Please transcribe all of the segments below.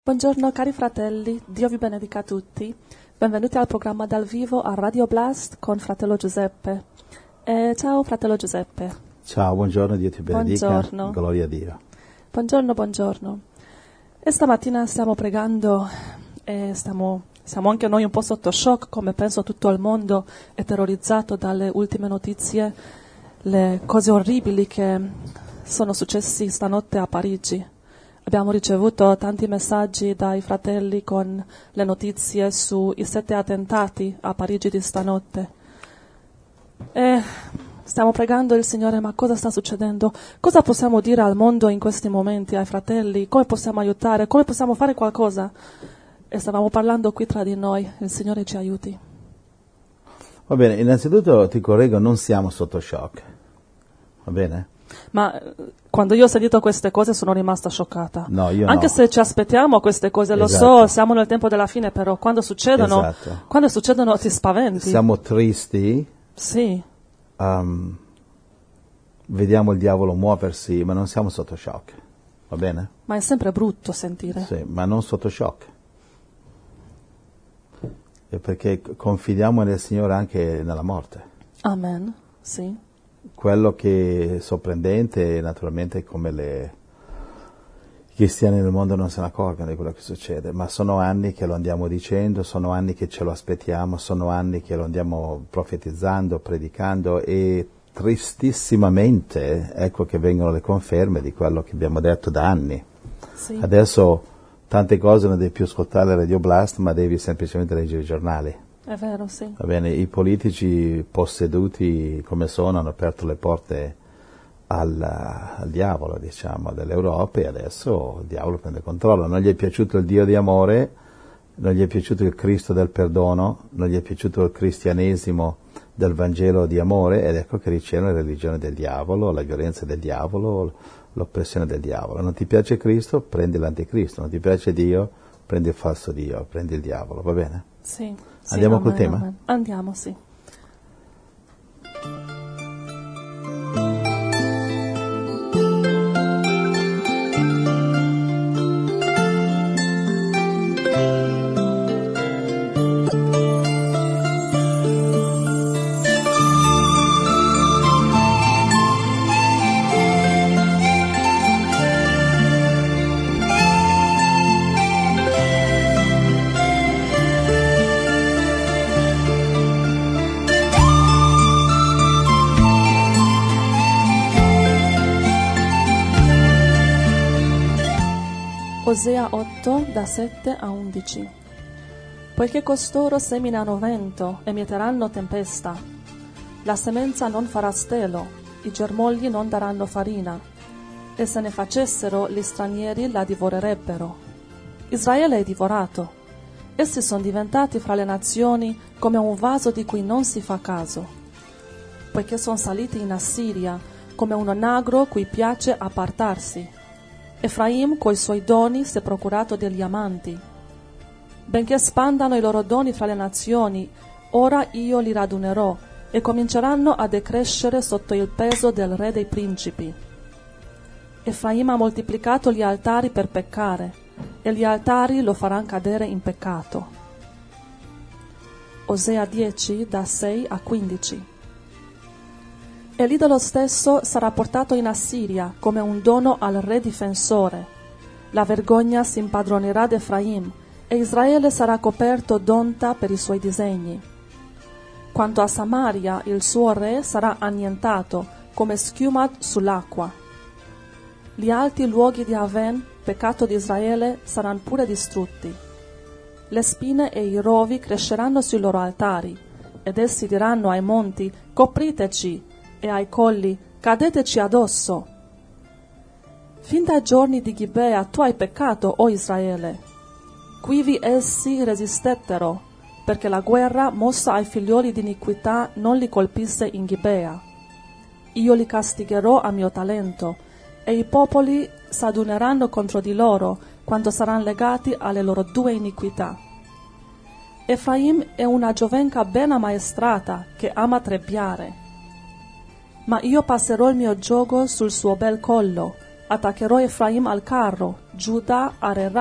Buongiorno cari fratelli, Dio vi benedica tutti. Benvenuti al programma dal vivo a Radio Blast con fratello Giuseppe. Ciao fratello Giuseppe. Ciao, buongiorno, Dio ti benedica. Buongiorno. Gloria a Dio. Buongiorno. E stamattina stiamo pregando e siamo anche noi un po' sotto shock, come penso tutto il mondo è terrorizzato dalle ultime notizie, le cose orribili che sono successi stanotte a Parigi. Abbiamo ricevuto tanti messaggi dai fratelli con le notizie sui 7 attentati a Parigi di stanotte. E stiamo pregando il Signore, ma cosa sta succedendo? Cosa possiamo dire al mondo in questi momenti, ai fratelli? Come possiamo aiutare? Come possiamo fare qualcosa? E stavamo parlando qui tra di noi, il Signore ci aiuti. Va bene, innanzitutto ti correggo, non siamo sotto shock, va bene? Ma quando io ho sentito queste cose sono rimasta scioccata. No, io Anche no. se ci aspettiamo queste cose, lo Esatto. so, siamo nel tempo della fine, però quando succedono ti spaventi. Siamo tristi, Sì, vediamo il diavolo muoversi, ma non siamo sotto shock, va bene? ma è sempre brutto sentire. Sì, ma non sotto shock. E perché confidiamo nel Signore anche nella morte. Amen, sì. Quello che è sorprendente è naturalmente come i cristiani nel mondo non se ne accorgono di quello che succede, ma sono anni che lo andiamo dicendo, sono anni che ce lo aspettiamo, sono anni che lo andiamo profetizzando, predicando e tristissimamente ecco che vengono le conferme di quello che abbiamo detto da anni. Sì. Adesso tante cose non devi più ascoltare Radio Blast, ma devi semplicemente leggere i giornali. È vero, sì. Va bene, i politici posseduti come sono hanno aperto le porte al diavolo, diciamo, dell'Europa, e adesso il diavolo prende controllo. Non gli è piaciuto il Dio di amore, non gli è piaciuto il Cristo del perdono, non gli è piaciuto il cristianesimo del Vangelo di amore, ed ecco che riceve la religione del diavolo, la violenza del diavolo, l'oppressione del diavolo. Non ti piace Cristo? Prendi l'anticristo. Non ti piace Dio? Prendi il falso Dio, prendi il diavolo, va bene? Sì. Andiamo Sì, col amen, tema? amen. Andiamo, sì. Osea 8, da 7 a 11. Poiché costoro seminano vento e mieteranno tempesta, la semenza non farà stelo, i germogli non daranno farina, e se ne facessero gli stranieri la divorerebbero. Israele è divorato, essi sono diventati fra le nazioni come un vaso di cui non si fa caso, poiché sono saliti in Assiria come un onagro cui piace appartarsi. Efraim coi suoi doni si è procurato degli amanti. Benché spandano i loro doni fra le nazioni, ora io li radunerò e cominceranno a decrescere sotto il peso del re dei principi. Efraim ha moltiplicato gli altari per peccare, e gli altari lo faranno cadere in peccato. Osea 10, da 6 a 15. E l'idolo stesso sarà portato in Assiria come un dono al re difensore. La vergogna si impadronerà d'Efraim, e Israele sarà coperto d'onta per i suoi disegni. Quanto a Samaria, il suo re sarà annientato come schiuma sull'acqua. Gli alti luoghi di Aven, peccato di Israele, saranno pure distrutti. Le spine e i rovi cresceranno sui loro altari, ed essi diranno ai monti: copriteci, e ai colli: cadeteci addosso. Fin dai giorni di Gibea tu hai peccato, o Israele. Quivi essi resistettero, perché la guerra mossa ai figlioli di iniquità non li colpisse in Gibea. Io li castigherò a mio talento, e i popoli s'aduneranno contro di loro quando saranno legati alle loro due iniquità. Efraim è una giovenca ben ammaestrata che ama trebbiare. Ma io passerò il mio giogo sul suo bel collo, attaccherò Efraim al carro, Giuda arerà,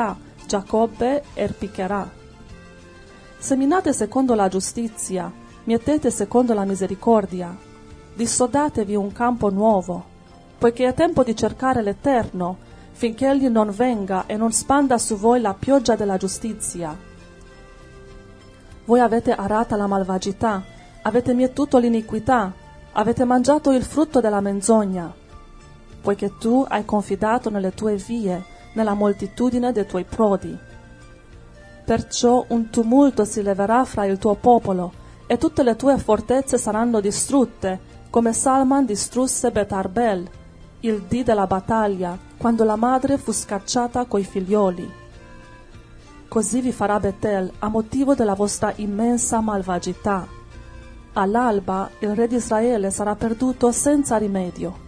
Giacobbe erpicherà. Seminate secondo la giustizia, mietete secondo la misericordia, dissodatevi un campo nuovo, poiché è tempo di cercare l'Eterno, finché Egli non venga e non spanda su voi la pioggia della giustizia. Voi avete arata la malvagità, avete mietuto l'iniquità, avete mangiato il frutto della menzogna, poiché tu hai confidato nelle tue vie, nella moltitudine dei tuoi prodi. Perciò un tumulto si leverà fra il tuo popolo, e tutte le tue fortezze saranno distrutte, come Salman distrusse Bet Arbel, il dì della battaglia, quando la madre fu scacciata coi figlioli. Così vi farà Betel a motivo della vostra immensa malvagità. All'alba il re di Israele sarà perduto senza rimedio.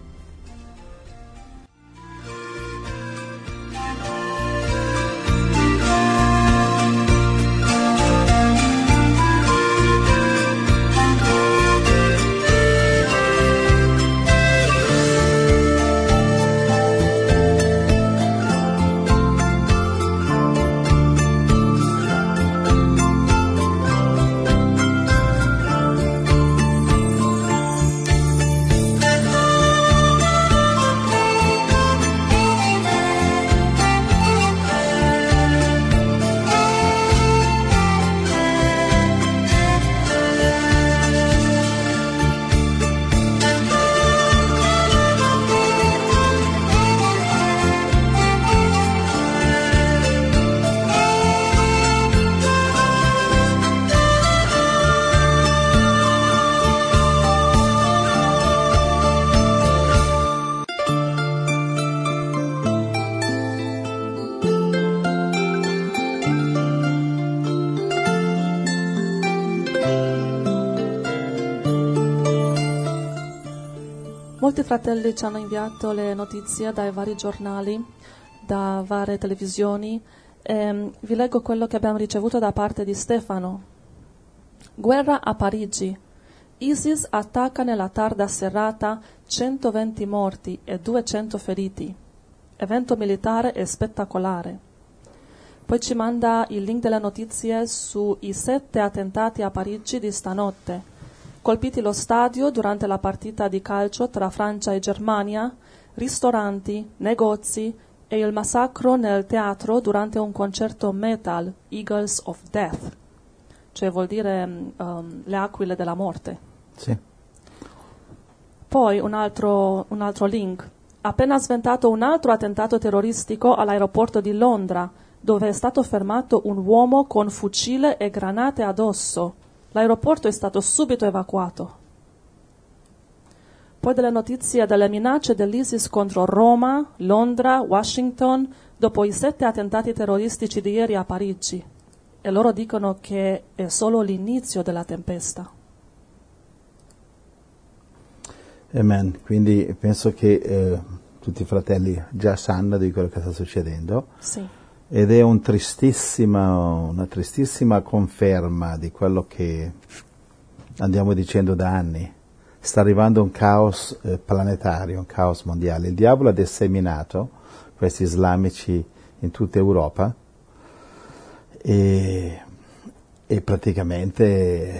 Molti fratelli ci hanno inviato le notizie dai vari giornali, da varie televisioni. Vi leggo quello che abbiamo ricevuto da parte di Stefano. Guerra a Parigi. ISIS attacca nella tarda serata, 120 morti e 200 feriti. Evento militare e spettacolare. Poi ci manda il link delle notizie sui 7 attentati a Parigi di stanotte. Colpiti lo stadio durante la partita di calcio tra Francia e Germania, ristoranti, negozi e il massacro nel teatro durante un concerto metal, Eagles of Death, cioè vuol dire le aquile della morte. Sì. Poi un altro link. Appena sventato un altro attentato terroristico all'aeroporto di Londra, dove è stato fermato un uomo con fucile e granate addosso. L'aeroporto è stato subito evacuato. Poi delle notizie delle minacce dell'ISIS contro Roma, Londra, Washington, dopo i 7 attentati terroristici di ieri a Parigi. E loro dicono che è solo l'inizio della tempesta. Amen. Quindi penso che tutti i fratelli già sanno di quello che sta succedendo. Sì. Ed è una tristissima conferma di quello che andiamo dicendo da anni. Sta arrivando un caos planetario, un caos mondiale. Il diavolo ha disseminato questi islamici in tutta Europa e praticamente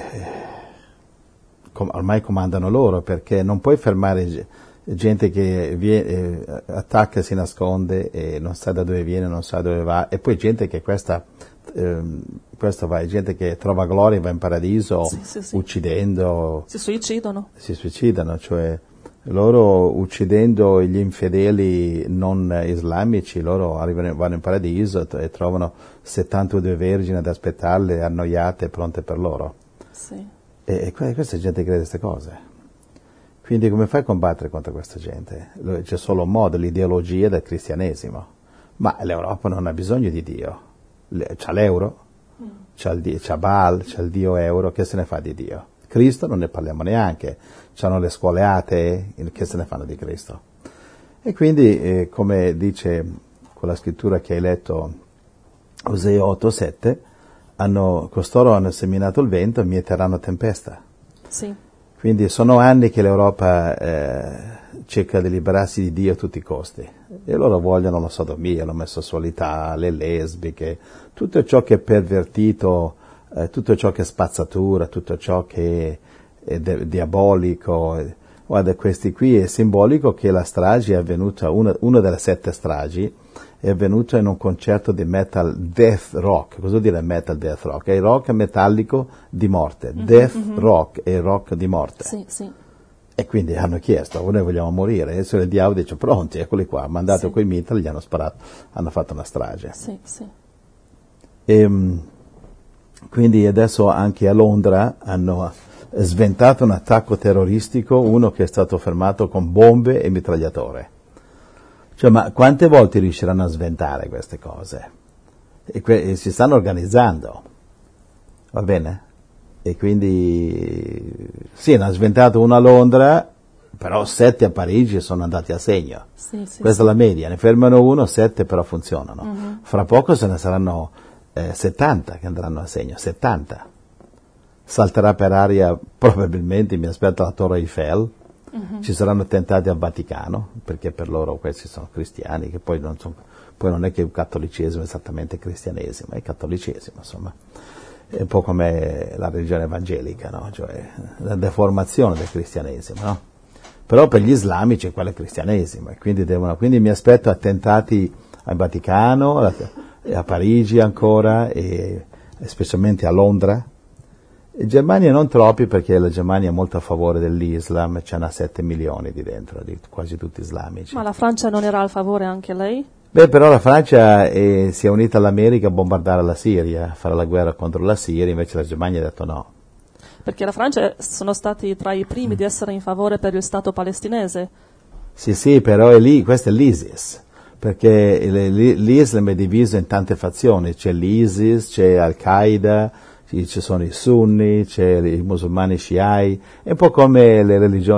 ormai comandano loro, perché non puoi fermare gente che attacca e si nasconde e non sa da dove viene, non sa dove va, e poi gente che questo va, gente che trova gloria e va in paradiso, sì. Uccidendo. Si suicidano. Cioè loro uccidendo gli infedeli non islamici, loro vanno in paradiso e trovano 72 vergini ad aspettarle, annoiate, pronte per loro. Sì. E questa gente crede queste cose. Quindi come fai a combattere contro questa gente? C'è solo un modo, l'ideologia del cristianesimo. Ma l'Europa non ha bisogno di Dio. C'ha l'euro, c'ha Baal, c'ha il Dio euro, che se ne fa di Dio? Cristo non ne parliamo neanche. C'hanno le scuole atee, che se ne fanno di Cristo? E quindi, come dice quella scrittura che hai letto, Osea 8:7, costoro hanno seminato il vento e mieteranno tempesta. Sì. Quindi sono anni che l'Europa cerca di liberarsi di Dio a tutti i costi, e loro vogliono la sodomia, l'omosessualità, le lesbiche, tutto ciò che è pervertito, tutto ciò che è spazzatura, tutto ciò che è diabolico. Guarda, questi qui è simbolico che la strage è avvenuta, una delle 7 stragi è avvenuta in un concerto di metal death rock. Cosa vuol dire metal death rock? È il rock metallico di morte. Death rock è il rock di morte. Sì, sì. E quindi hanno chiesto: noi vogliamo morire. E il diavolo dice: pronti, eccoli qua, mandato quei mitra, gli hanno sparato, hanno fatto una strage. Sì, sì. E quindi adesso anche a Londra hanno sventato un attacco terroristico, uno che è stato fermato con bombe e mitragliatore. Cioè, ma quante volte riusciranno a sventare queste cose? E si stanno organizzando, va bene? E quindi sì, ne hanno sventato uno a Londra, però 7 a Parigi sono andati a segno. Sì, sì, Questa è la media, ne fermano uno, 7 però funzionano. Fra poco se ne saranno 70 che andranno a segno, 70. Salterà per aria, probabilmente, mi aspetto, la Torre Eiffel. Ci saranno attentati al Vaticano, perché per loro questi sono cristiani, che poi non è che il cattolicesimo è esattamente cristianesimo, è cattolicesimo, insomma. È un po' come la religione evangelica, no? Cioè la deformazione del cristianesimo, no? Però per gli islamici quello è cristianesimo, e quindi mi aspetto attentati al Vaticano, a Parigi ancora, e specialmente a Londra. In Germania non troppi, perché la Germania è molto a favore dell'Islam, ce n'ha 7 milioni di dentro, quasi tutti islamici. Ma la Francia non era a favore anche lei? Beh, però la Francia si è unita all'America a bombardare la Siria, a fare la guerra contro la Siria, invece la Germania ha detto no. Perché la Francia sono stati tra i primi di essere in favore per il Stato palestinese. Sì, però questo è l'ISIS, perché l'Islam è diviso in tante fazioni, c'è l'ISIS, c'è Al-Qaeda, ci sono i sunni, c'è i musulmani sciai, è un po' come il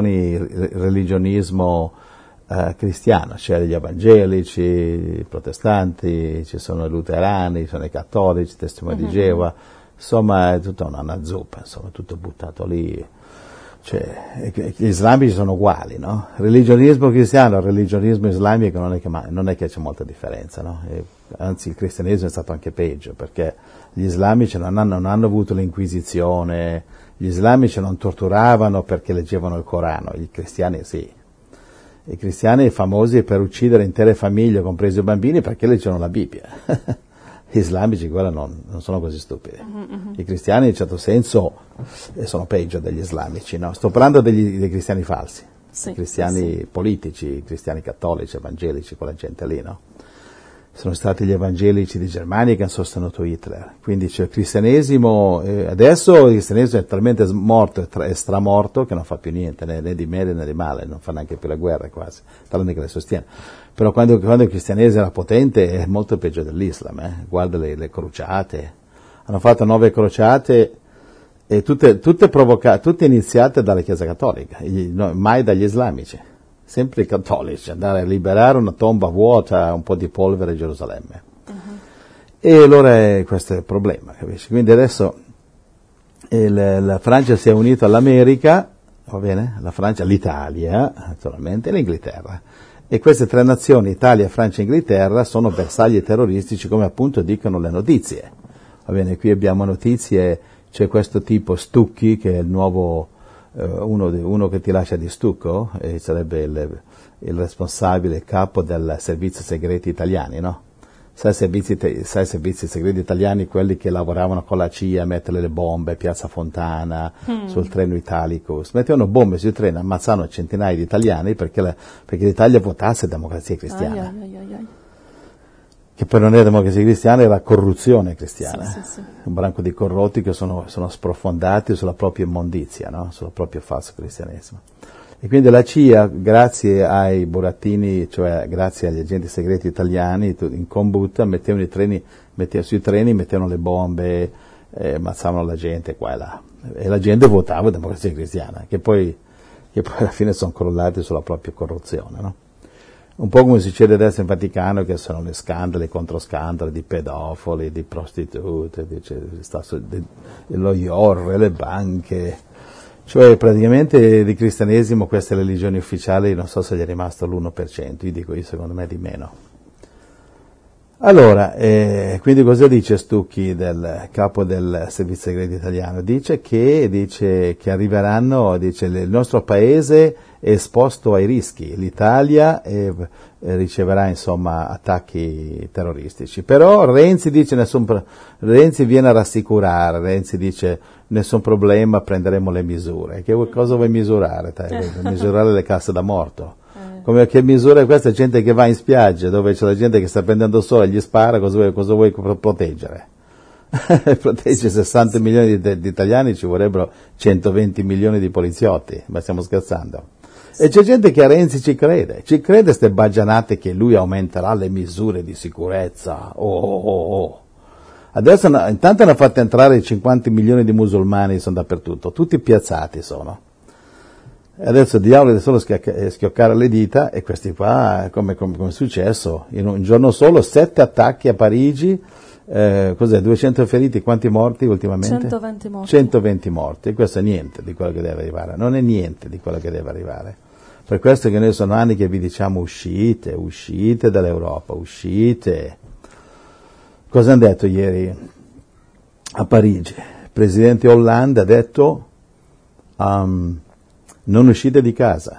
religionismo cristiano, c'è gli evangelici, i protestanti, ci sono i luterani, ci sono i cattolici, i testimoni di Geova, insomma è tutta una zuppa, insomma, tutto buttato lì. Cioè, gli islamici sono uguali, no? Religionismo cristiano, religionismo islamico non è che c'è molta differenza, no? Anzi, il cristianesimo è stato anche peggio, perché gli islamici non hanno avuto l'inquisizione, gli islamici non torturavano perché leggevano il Corano, i cristiani sì. I cristiani famosi per uccidere intere famiglie, compresi i bambini, perché leggevano la Bibbia. Gli islamici quello non sono così stupidi. I cristiani in certo senso sono peggio degli islamici, no? Sto parlando dei cristiani falsi, Sì, i cristiani sì. politici, i cristiani cattolici, evangelici, quella gente lì, no? Sono stati gli evangelici di Germania che hanno sostenuto Hitler. Quindi c'è il cristianesimo, adesso il cristianesimo è talmente morto e stramorto che non fa più niente, né di bene né di male, non fa neanche più le guerre quasi, talmente che le sostiene. Però quando il cristianesimo era potente è molto peggio dell'Islam, Guarda le crociate, hanno fatto 9 crociate e tutte iniziate dalla Chiesa Cattolica, mai dagli islamici. Sempre i cattolici, andare a liberare una tomba vuota, un po' di polvere a Gerusalemme. E allora questo è il problema, capisci? Quindi adesso la Francia si è unita all'America, va bene? La Francia, l'Italia, naturalmente, e l'Inghilterra. E queste 3 nazioni, Italia, Francia e Inghilterra, sono bersagli terroristici, come appunto dicono le notizie. Va bene, qui abbiamo notizie, c'è questo tipo Stucchi, che è il nuovo... uno che ti lascia di stucco, sarebbe il responsabile, il capo del servizio segreti italiani, no? Sai servizi segreti italiani, quelli che lavoravano con la CIA a mettere le bombe, Piazza Fontana, sul treno Italicus, mettevano bombe sui treni, ammazzavano centinaia di italiani perché l'Italia votasse democrazia cristiana. Che poi non era democrazia cristiana, era corruzione cristiana. Sì. Un branco di corrotti che sono sprofondati sulla propria immondizia, no? Sul proprio falso cristianesimo. E quindi la CIA, grazie ai burattini, cioè grazie agli agenti segreti italiani, in combutta mettevano sui treni mettevano le bombe, ammazzavano la gente qua e là. E la gente votava democrazia cristiana, che poi alla fine sono crollati sulla propria corruzione, no? Un po' come succede adesso in Vaticano, che sono le scandali contro scandali di pedofili, di prostitute, lo IOR, le banche, Cioè praticamente di cristianesimo queste religioni ufficiali non so se gli è rimasto l'1%, io secondo me di meno. Allora, quindi cosa dice Stucchi, del capo del servizio segreto italiano? Dice che arriveranno, dice il nostro paese è esposto ai rischi, l'Italia riceverà insomma attacchi terroristici, però Renzi dice Renzi viene a rassicurare, Renzi dice nessun problema, prenderemo le misure. Che cosa vuoi misurare? Misurare le casse da morto? Come che misura questa? Gente che va in spiaggia dove c'è la gente che sta prendendo sole e gli spara, cosa vuoi proteggere? Protegge 60 milioni di italiani, ci vorrebbero 120 milioni di poliziotti, ma stiamo scherzando. E c'è gente che a Renzi ci crede ste baggianate che lui aumenterà le misure di sicurezza. Adesso intanto hanno fatto entrare 50 milioni di musulmani, sono dappertutto, tutti piazzati sono. E adesso il diavolo deve solo schioccare le dita e questi qua, come è successo, in un giorno solo 7 attacchi a Parigi, 200 feriti, quanti morti ultimamente? 120 morti. 120 morti, e questo è niente di quello che deve arrivare, non è niente di quello che deve arrivare. Per questo che noi sono anni che vi diciamo uscite dall'Europa, uscite. Cosa hanno detto ieri a Parigi? Il presidente Hollande ha detto non uscite di casa.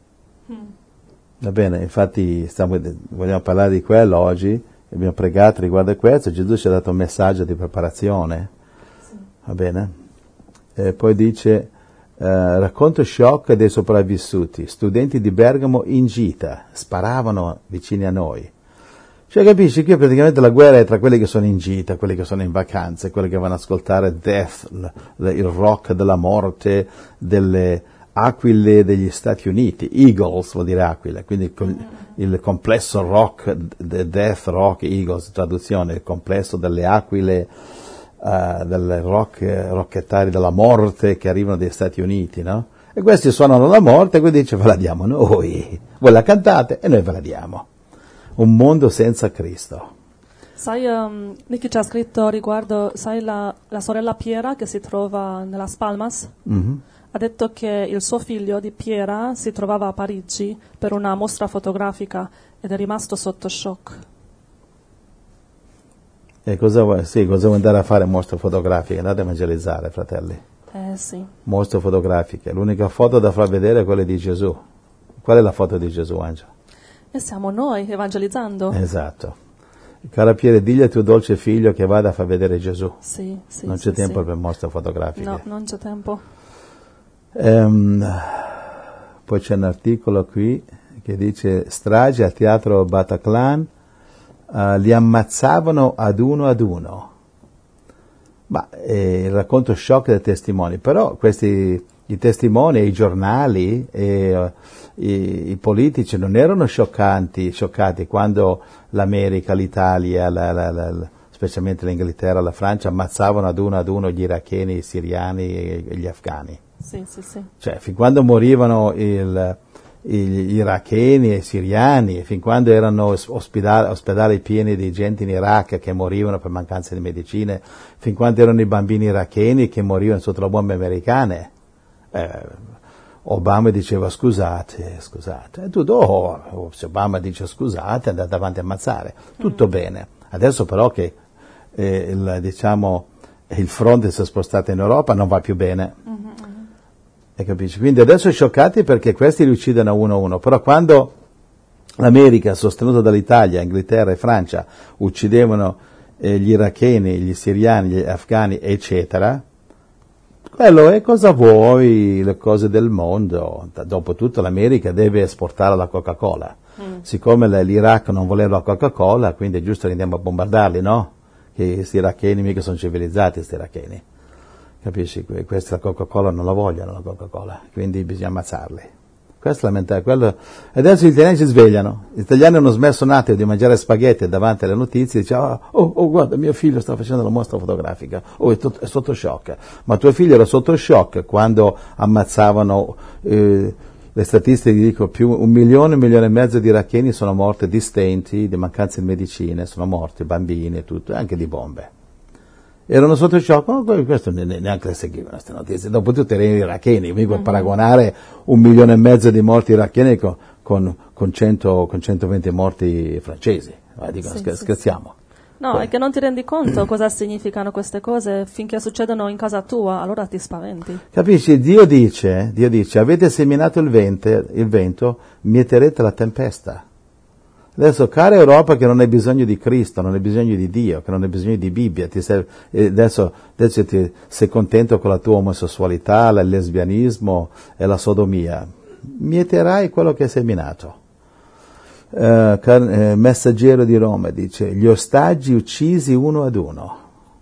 Va bene, infatti vogliamo parlare di quello oggi, abbiamo pregato riguardo a questo, Gesù ci ha dato un messaggio di preparazione, sì. Va bene? E poi dice, racconto shock dei sopravvissuti, studenti di Bergamo in gita, sparavano vicini a noi. Cioè capisci che praticamente la guerra è tra quelli che sono in gita, quelli che sono in vacanze, quelli che vanno ad ascoltare death, il rock della morte, delle aquile degli Stati Uniti, Eagles vuol dire aquile, quindi il complesso rock, death rock, Eagles, traduzione, il complesso delle aquile, del rockettari della morte che arrivano dagli Stati Uniti, no? E questi suonano la morte e quindi dice ve la diamo noi, voi la cantate e noi ve la diamo. Un mondo senza Cristo. Sai, Nicky ci ha scritto riguardo, sai la sorella Piera che si trova nella Spalmas? Mm-hmm. Ha detto che il suo figlio di Piera si trovava a Parigi per una mostra fotografica ed è rimasto sotto shock. E cosa vuoi andare a fare mostre fotografiche? Andate a evangelizzare, fratelli. Sì. Mostre fotografiche. L'unica foto da far vedere è quella di Gesù. Qual è la foto di Gesù, Angelo? E siamo noi evangelizzando. Esatto. Cara Piera, digli al tuo dolce figlio che vada a far vedere Gesù. Sì, non c'è tempo per mostre fotografiche. No, non c'è tempo. Poi c'è un articolo qui che dice strage al teatro Bataclan, li ammazzavano ad uno. Ma il racconto shock dei testimoni, però i testimoni, i giornali e i politici non erano scioccati quando l'America, l'Italia, specialmente l'Inghilterra, la Francia ammazzavano ad uno gli iracheni, i siriani e gli afghani. Sì. Cioè, fin quando morivano gli iracheni e i siriani, fin quando erano ospedali pieni di gente in Iraq che morivano per mancanza di medicine, fin quando erano i bambini iracheni che morivano sotto le bombe americane, Obama diceva scusate, e tutto, se Obama dice scusate andate avanti a ammazzare, tutto bene. Adesso però che il fronte si è spostato in Europa non va più bene. E capisci? Quindi adesso scioccati perché questi li uccidono uno a uno, però quando l'America, sostenuta dall'Italia, Inghilterra e Francia, uccidevano gli iracheni, gli siriani, gli afghani, eccetera, quello è cosa vuoi, le cose del mondo. Dopotutto l'America deve esportare la Coca-Cola. Siccome l'Iraq non voleva la Coca-Cola, quindi è giusto che andiamo a bombardarli, no? Che questi iracheni mica sono civilizzati, questi iracheni. Capisci? Questa Coca-Cola non la vogliono, la Coca-Cola, quindi bisogna ammazzarli. Questa è la mentalità. Adesso gli italiani si svegliano. Gli italiani hanno smesso un attimo di mangiare spaghetti davanti alle notizie e dicono guarda, mio figlio sta facendo la mostra fotografica, è sotto shock. Ma tuo figlio era sotto shock quando ammazzavano, le statistiche dicono più 1 milione e mezzo di iracheni sono morti di stenti, di mancanza di medicine, sono morti bambini e tutto, anche di bombe. erano sotto shock, questo neanche le seguivano queste notizie, dopo tutto erano iracheni, mi puoi paragonare 1,5 milioni di morti iracheni con 120 morti francesi, dico, scherziamo. No, è che non ti rendi conto cosa significano queste cose finché succedono in casa tua, allora ti spaventi. Capisci? Dio dice, avete seminato il vento, mieterete la tempesta. Adesso, cara Europa che non hai bisogno di Cristo, non hai bisogno di Dio, che non hai bisogno di Bibbia, adesso sei contento con la tua omosessualità, il lesbianismo e la sodomia, mieterai quello che hai seminato. Messaggero di Roma dice, gli ostaggi uccisi uno ad uno,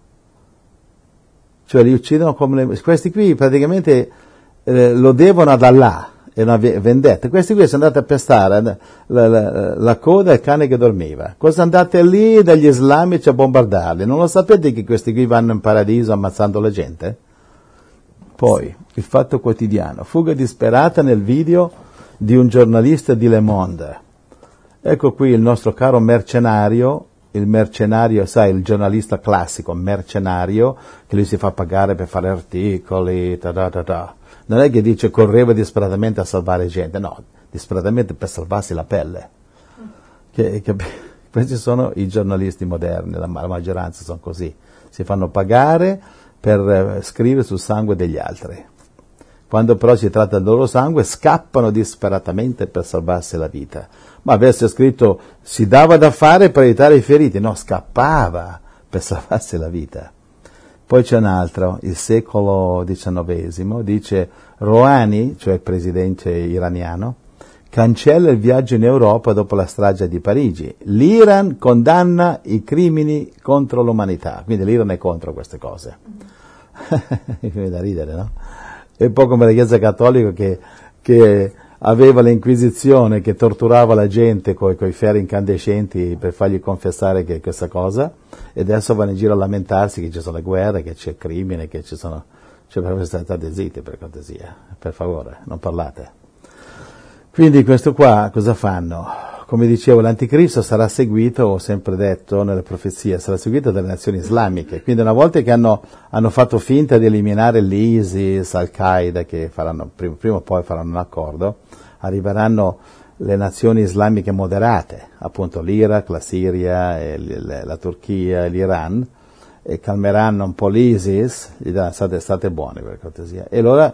cioè li uccidono come questi qui praticamente lo devono ad Allah, è una vendetta. Questi qui sono andati a pestare la coda al cane che dormiva. Cosa andate lì dagli islamici a bombardarli? Non lo sapete che questi qui vanno in paradiso ammazzando la gente? Poi, il Fatto Quotidiano, fuga disperata nel video di un giornalista di Le Monde. Ecco qui il nostro caro mercenario, sai, il giornalista classico, mercenario, che lui si fa pagare per fare articoli, Non è che dice correva disperatamente a salvare gente, no, disperatamente per salvarsi la pelle. Questi sono i giornalisti moderni, la maggioranza sono così, si fanno pagare per scrivere sul sangue degli altri. Quando però si tratta del loro sangue, scappano disperatamente per salvarsi la vita. Ma avesse scritto, si dava da fare per aiutare i feriti, no, scappava per salvarsi la vita. Poi c'è un altro, il secolo XIX, dice, Rouhani, cioè il presidente iraniano, cancella il viaggio in Europa dopo la strage di Parigi. L'Iran condanna i crimini contro l'umanità, quindi l'Iran è contro queste cose. Viene da ridere, no? È un po' come la Chiesa Cattolica che aveva l'Inquisizione, che torturava la gente coi ferri incandescenti per fargli confessare che questa cosa, e adesso vanno in giro a lamentarsi che ci sono le guerre, che c'è crimine, che ci sono... Cioè, state zitti, per cortesia, per favore, non parlate. Quindi questo qua cosa fanno? Come dicevo, l'anticristo sarà seguito, ho sempre detto nelle profezie, sarà seguito dalle nazioni islamiche. Quindi una volta che hanno fatto finta di eliminare l'ISIS, Al-Qaeda, che faranno, prima o poi faranno un accordo, arriveranno le nazioni islamiche moderate, appunto l'Iraq, la Siria, la Turchia, l'Iran, e calmeranno un po' l'ISIS, gli diranno state buoni per cortesia. E allora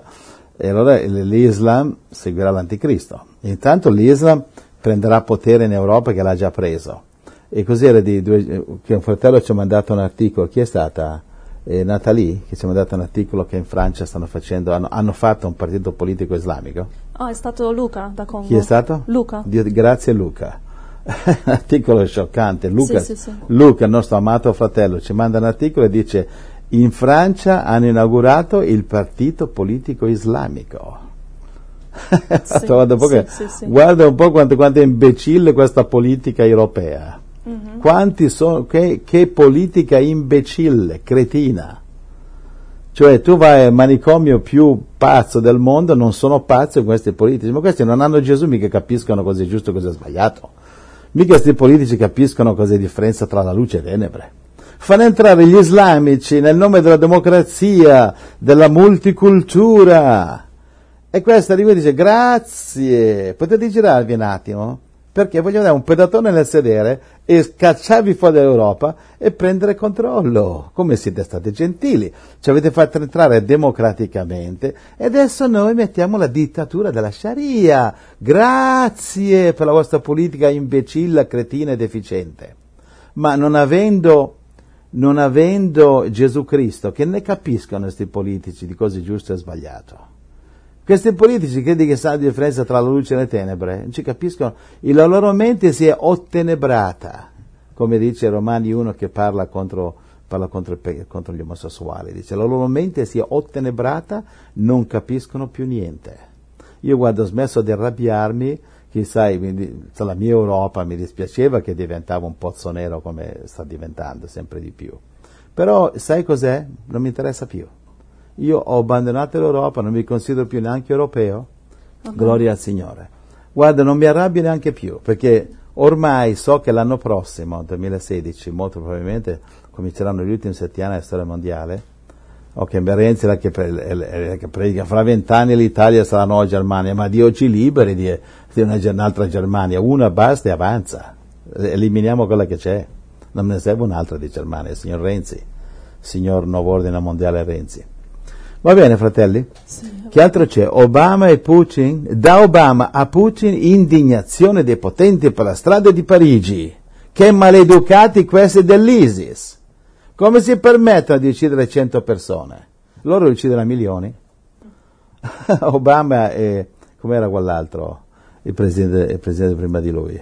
l'Islam seguirà l'anticristo. Intanto l'Islam prenderà potere in Europa, che l'ha già preso. E così era che un fratello ci ha mandato un articolo, chi è stata? Nathalie, che ci ha mandato un articolo che in Francia hanno fatto un partito politico islamico. È stato Luca da Congo. Chi è stato? Luca. Grazie Luca. Un articolo scioccante. Luca, sì. Luca, il nostro amato fratello, ci manda un articolo e dice: in Francia hanno inaugurato il partito politico islamico. Guarda un po' quanto è imbecille questa politica europea. Mm-hmm. Quanti sono, che politica imbecille, cretina. Cioè tu vai al manicomio più pazzo del mondo, non sono pazzi questi politici, ma questi non hanno Gesù, mica capiscono cosa è giusto e cosa è sbagliato. Mica questi politici capiscono cosa è la differenza tra la luce e tenebre. Fanno entrare gli islamici nel nome della democrazia, della multicultura. E questo arriva e dice: grazie, potete girarvi un attimo? Perché voglio dare un pedatone nel sedere e scacciarvi fuori dall'Europa e prendere controllo. Come siete stati gentili, ci avete fatto entrare democraticamente e adesso noi mettiamo la dittatura della Sharia. Grazie per la vostra politica imbecilla, cretina e deficiente. Ma non avendo Gesù Cristo, che ne capiscono questi politici di cose giuste e sbagliato. Questi politici credi che sanno la differenza tra la luce e le tenebre? Non ci capiscono. La loro mente si è ottenebrata, come dice Romani 1 che parla contro gli omosessuali. Dice: la loro mente si è ottenebrata, non capiscono più niente. Io guarda, ho smesso di arrabbiarmi, che sai, la mia Europa mi dispiaceva che diventava un pozzo nero come sta diventando sempre di più. Però sai cos'è? Non mi interessa più. Io ho abbandonato l'Europa, non mi considero più neanche europeo, gloria al Signore. Guarda, non mi arrabbio neanche più, perché Ormai so che l'anno prossimo, 2016, molto probabilmente cominceranno gli ultimi 7 anni della storia mondiale. Ok, Renzi che predica fra 20 anni l'Italia sarà nuova Germania, ma Dio ci liberi di un'altra Germania, una basta e avanza, eliminiamo quella che c'è, non ne serve un'altra di Germania, signor Renzi, signor nuovo ordine mondiale Renzi. Va bene, fratelli? Sì. Che altro c'è? Obama e Putin, da Obama a Putin, indignazione dei potenti per la strada di Parigi. Che maleducati questi dell'ISIS! Come si permettono di uccidere 100 persone? Loro uccidono a milioni. Obama e, com'era quell'altro? Il presidente prima di lui?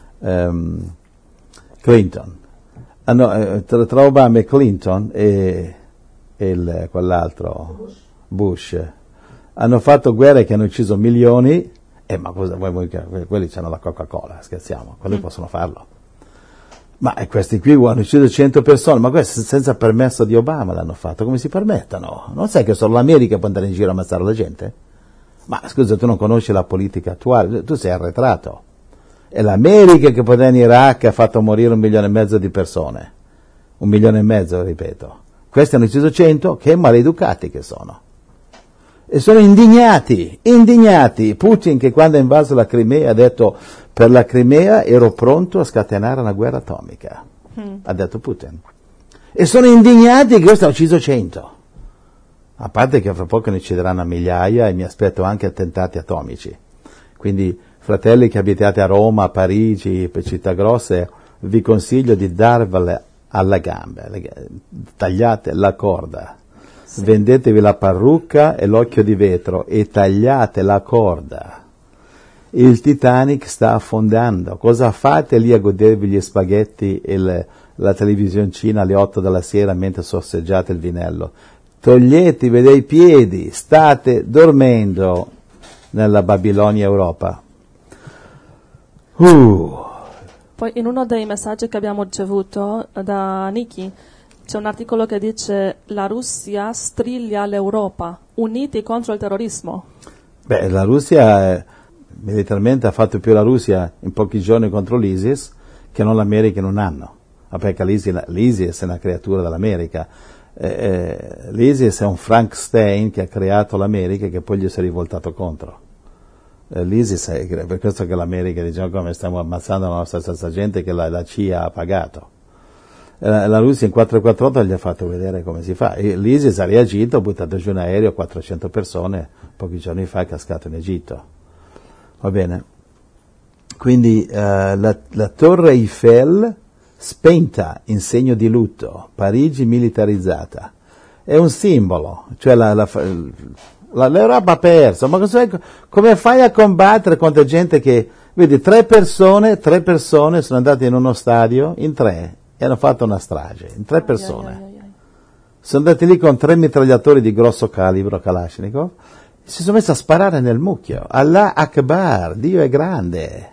Clinton. Tra Obama e Clinton e quell'altro Bush hanno fatto guerre che hanno ucciso milioni, ma cosa vuoi che quelli hanno la Coca-Cola, scherziamo, quelli possono farlo, ma questi qui hanno ucciso 100 persone, ma questo senza permesso di Obama l'hanno fatto, come si permettono? Non sai che solo l'America può andare in giro a ammazzare la gente? Ma scusa, tu non conosci la politica attuale, tu sei arretrato, è l'America che poi in Iraq ha fatto morire 1,5 milioni di persone, 1,5 milioni, ripeto. Questi hanno ucciso 100, che maleducati che sono. E sono indignati. Putin, che quando ha invaso la Crimea ha detto, per la Crimea ero pronto a scatenare una guerra atomica. Ha detto Putin. E sono indignati che questo ha ucciso 100. A parte che fra poco ne uccideranno a migliaia e mi aspetto anche attentati atomici. Quindi, fratelli che abitate a Roma, a Parigi, per città grosse, vi consiglio di darvele alla gamba, tagliate la corda, sì. Vendetevi la parrucca e l'occhio di vetro e tagliate la corda. Il Titanic sta affondando, cosa fate lì a godervi gli spaghetti e la televisioncina alle 8 della sera mentre sorseggiate il vinello? Toglietevi dai piedi, state dormendo nella Babilonia Europa. Poi in uno dei messaggi che abbiamo ricevuto da Nikki c'è un articolo che dice la Russia striglia l'Europa, uniti contro il terrorismo. Beh, la Russia militarmente ha fatto più la Russia in pochi giorni contro l'ISIS che non l'America in un anno. Perché l'ISIS è una creatura dell'America. L'ISIS è un Frankenstein che ha creato l'America e che poi gli si è rivoltato contro. L'ISIS è per questo che l'America dice come stiamo ammazzando la nostra stessa gente che la CIA ha pagato. La Russia in 448 gli ha fatto vedere come si fa. L'ISIS ha reagito, ha buttato giù un aereo, 400 persone, pochi giorni fa è cascato in Egitto. Va bene? Quindi la Torre Eiffel spenta in segno di lutto, Parigi militarizzata. È un simbolo, cioè l'Europa ha perso, ma come fai a combattere contro gente che, vedi, tre persone sono andate in uno stadio, in 3, e hanno fatto una strage, in 3 persone. Sono andati lì con 3 mitragliatori di grosso calibro, Kalashnikov, e si sono messi a sparare nel mucchio. Allah Akbar, Dio è grande.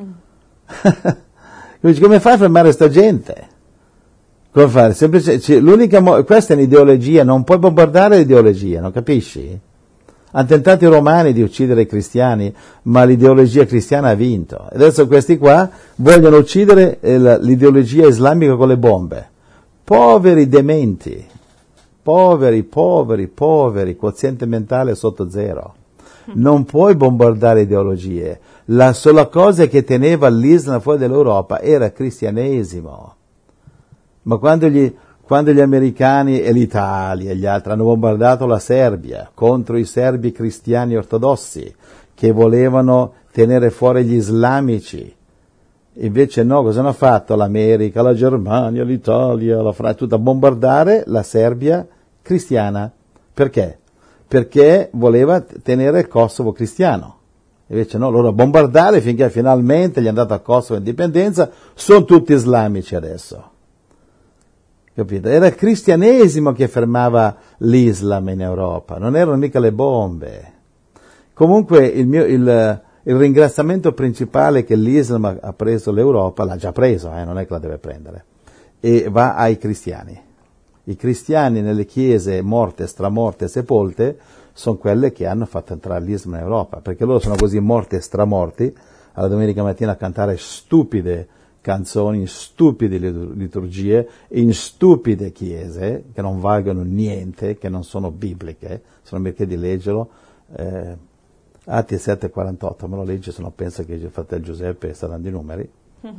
Come fai a fermare sta gente? Come fare? Questa è un'ideologia, non puoi bombardare l'ideologia, non capisci? Hanno tentato i romani di uccidere i cristiani, ma l'ideologia cristiana ha vinto. Adesso questi qua vogliono uccidere l'ideologia islamica con le bombe. Poveri dementi, poveri, quoziente mentale sotto 0. Non puoi bombardare ideologie. La sola cosa che teneva l'Islam fuori dall'Europa era il cristianesimo. Ma quando gli americani e l'Italia e gli altri hanno bombardato la Serbia contro i serbi cristiani ortodossi che volevano tenere fuori gli islamici, invece no, cosa hanno fatto l'America, la Germania, l'Italia, la Francia, tutta a bombardare la Serbia cristiana. Perché? Perché voleva tenere il Kosovo cristiano. Invece no, loro a bombardare finché finalmente gli è andato a Kosovo indipendenza, sono tutti islamici adesso. Capito? Era il cristianesimo che fermava l'Islam in Europa, non erano mica le bombe. Comunque il ringraziamento principale che l'Islam ha preso l'Europa, l'ha già preso, non è che la deve prendere, e va ai cristiani. I cristiani nelle chiese morte, stramorte, sepolte sono quelle che hanno fatto entrare l'Islam in Europa, perché loro sono così morti e stramorti, alla domenica mattina a cantare stupide canzoni, in stupide liturgie, in stupide chiese che non valgono niente, che non sono bibliche, sono perché di leggerlo. Atti 7,48, me lo legge, se no pensa che il fratello Giuseppe sta dando i numeri.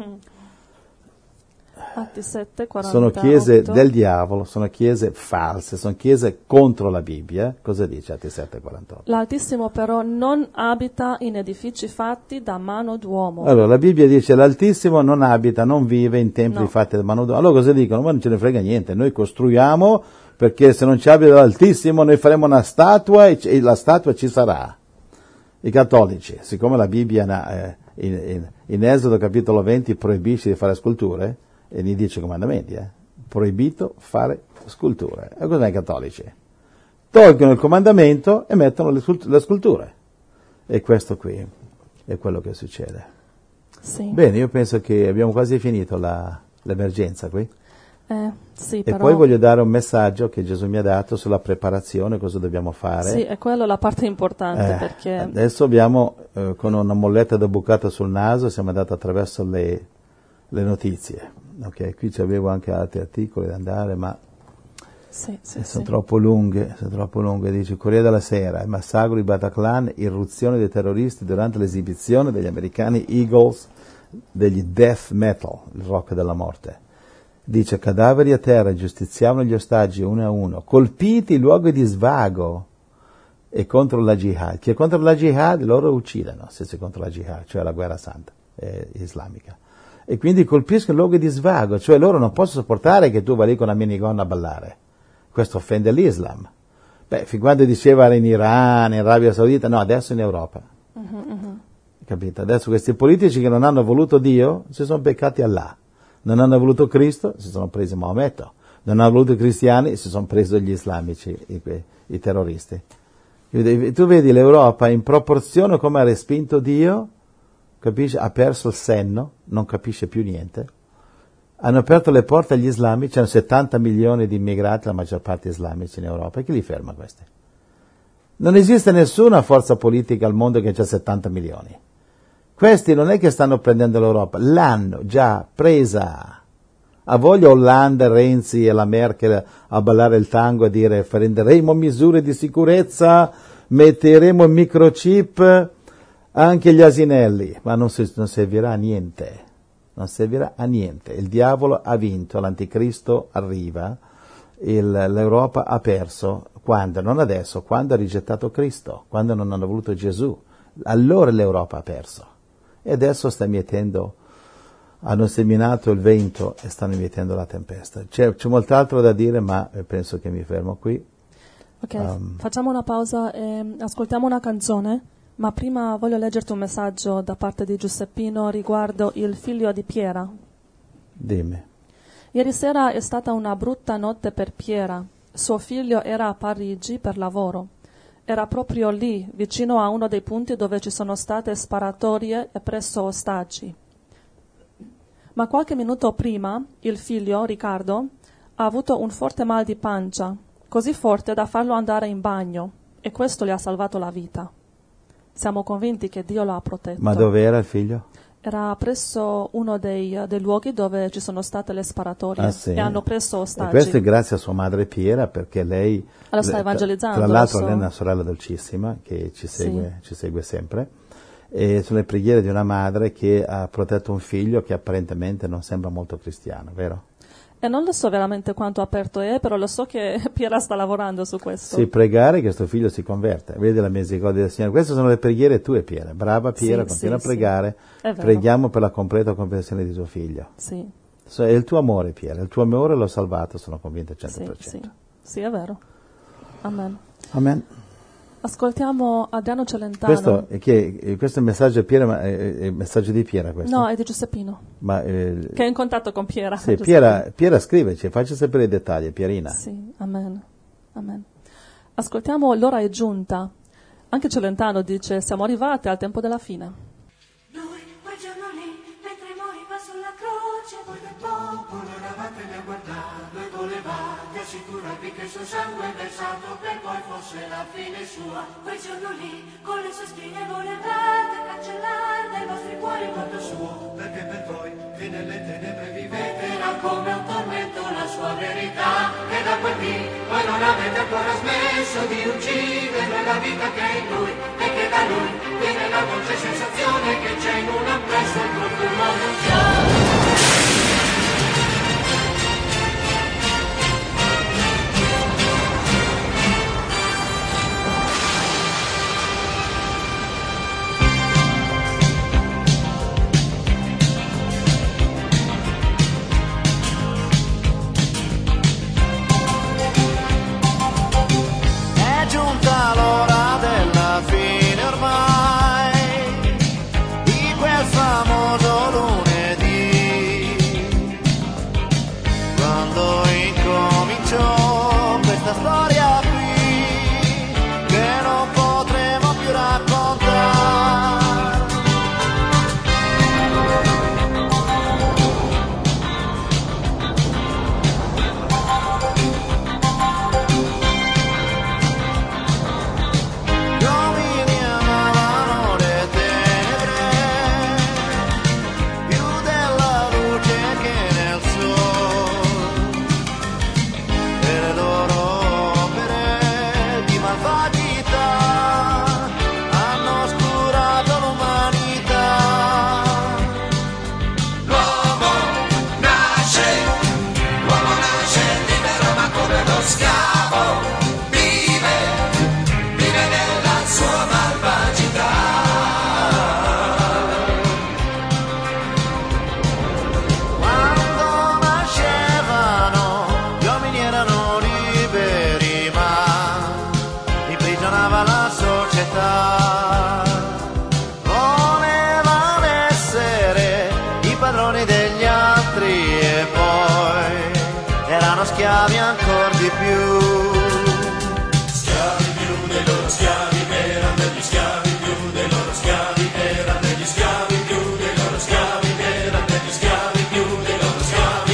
Atti 7,48. Sono chiese del diavolo, sono chiese false, sono chiese contro la Bibbia. Cosa dice Atti 7,48? L'Altissimo però non abita in edifici fatti da mano d'uomo. Allora, la Bibbia dice l'Altissimo non abita, non vive in templi No. fatti da mano d'uomo. Allora cosa dicono? Ma non ce ne frega niente, noi costruiamo perché se non ci abita l'Altissimo noi faremo una statua e la statua ci sarà. I cattolici, siccome la Bibbia in Esodo capitolo 20 proibisce di fare sculture, e nei 10 comandamenti, proibito fare sculture. E cos'è i cattolici? Tolgono il comandamento e mettono le sculture. E questo qui è quello che succede. Sì. Bene, io penso che abbiamo quasi finito l'emergenza qui. Sì, E però... poi voglio dare un messaggio che Gesù mi ha dato sulla preparazione, cosa dobbiamo fare. Sì, è quella la parte importante, perché... Adesso abbiamo, con una molletta da bucata sul naso, siamo andati attraverso le notizie. Ok, qui avevo anche altri articoli da andare, ma sono troppo lunghe. Dice Corriere della Sera, il massacro di Bataclan, irruzione dei terroristi durante l'esibizione degli americani Eagles degli death metal, il rock della morte. Dice cadaveri a terra, giustiziavano gli ostaggi uno a uno, colpiti i luoghi di svago e contro la jihad. Chi è contro la jihad loro uccidono, se sei contro la jihad, cioè la guerra santa islamica. E quindi colpiscono luoghi di svago, cioè loro non possono sopportare che tu vai lì con la minigonna a ballare. Questo offende l'Islam. Beh, fin quando diceva era in Iran, in Arabia Saudita, no, adesso in Europa. Capito? Adesso questi politici che non hanno voluto Dio si sono beccati Allah. Non hanno voluto Cristo, si sono presi Maometto. Non hanno voluto i cristiani, si sono presi gli islamici, i terroristi. Tu vedi l'Europa in proporzione come ha respinto Dio, capisci? Ha perso il senno, non capisce più niente. Hanno aperto le porte agli islamici, c'hanno 70 milioni di immigrati, la maggior parte islamici in Europa. E chi li ferma questi? Non esiste nessuna forza politica al mondo che ha 70 milioni. Questi non è che stanno prendendo l'Europa, l'hanno già presa. Ha voglia Hollande, Renzi e la Merkel a ballare il tango e dire prenderemo misure di sicurezza, metteremo il microchip anche agli asinelli, ma non servirà a niente. Non servirà a niente. Il diavolo ha vinto, l'anticristo arriva, l'Europa ha perso. Quando? Non adesso, quando ha rigettato Cristo, quando non hanno voluto Gesù. Allora l'Europa ha perso. E adesso hanno seminato il vento e stanno mietendo la tempesta. C'è molt'altro da dire, ma penso che mi fermo qui. Ok, facciamo una pausa e ascoltiamo una canzone, ma prima voglio leggerti un messaggio da parte di Giuseppino riguardo il figlio di Piera. Dimmi. Ieri sera è stata una brutta notte per Piera. Suo figlio era a Parigi per lavoro. Era proprio lì, vicino a uno dei punti dove ci sono state sparatorie e presso ostaggi. Ma qualche minuto prima, il figlio, Riccardo, ha avuto un forte mal di pancia, così forte da farlo andare in bagno, e questo gli ha salvato la vita. Siamo convinti che Dio lo ha protetto. Ma dove era il figlio? Era presso uno dei luoghi dove ci sono state le sparatorie sì. e hanno preso ostaggi. E questo è grazie a sua madre Piera, perché lei lo sta evangelizzando. Tra l'altro lei è una sorella dolcissima che ci segue sempre, e sono le preghiere di una madre che ha protetto un figlio che apparentemente non sembra molto cristiano, vero? E non lo so veramente quanto aperto è, però lo so che Piera sta lavorando su questo. Sì, pregare che questo figlio si converta. Vedi la misericordia del Signore. Queste sono le preghiere tue, Piera. Brava Piera, continua a pregare. Preghiamo per la completa conversione di tuo figlio. Sì. È il tuo amore, Piera. Il tuo amore l'ho salvato, sono convinto al 100%. Sì, è vero. Amen. Amen. Ascoltiamo Adriano Celentano. Questo è il messaggio di Piera, ma è il messaggio di Piera questo? No, è di Giuseppino. che è in contatto con Piera. Sì, Piera scriveci, facci sapere i dettagli, Pierina. Sì, amen. Amen. Ascoltiamo L'ora è giunta. Anche Celentano dice, siamo arrivati al tempo della fine. Noi quel giorno lì, mentre moriva sulla croce, voi del popolo eravate lì a guardarlo e volevate assicurarvi che il suo sangue è versato per poi fosse la fine sua. Quel giorno lì, con le sue spine volevate cancellare dai vostri cuori il volto suo, perché per voi che nelle tenebre vivete era come un tormento la sua verità. E da quel dì voi non avete ancora smesso di uccidere la vita che è in lui, e che da lui viene la dolce sensazione che c'è in un appresso il profumo nunziale. L'ora della fine ormai di quel famoso lunedì, quando incominciò questa storia qui che non potremo più raccontare. Schiavi ancora di più. Schiavi più dei loro schiavi, erano degli schiavi più dei loro schiavi, erano degli schiavi più dei loro schiavi, erano degli schiavi più dei loro schiavi.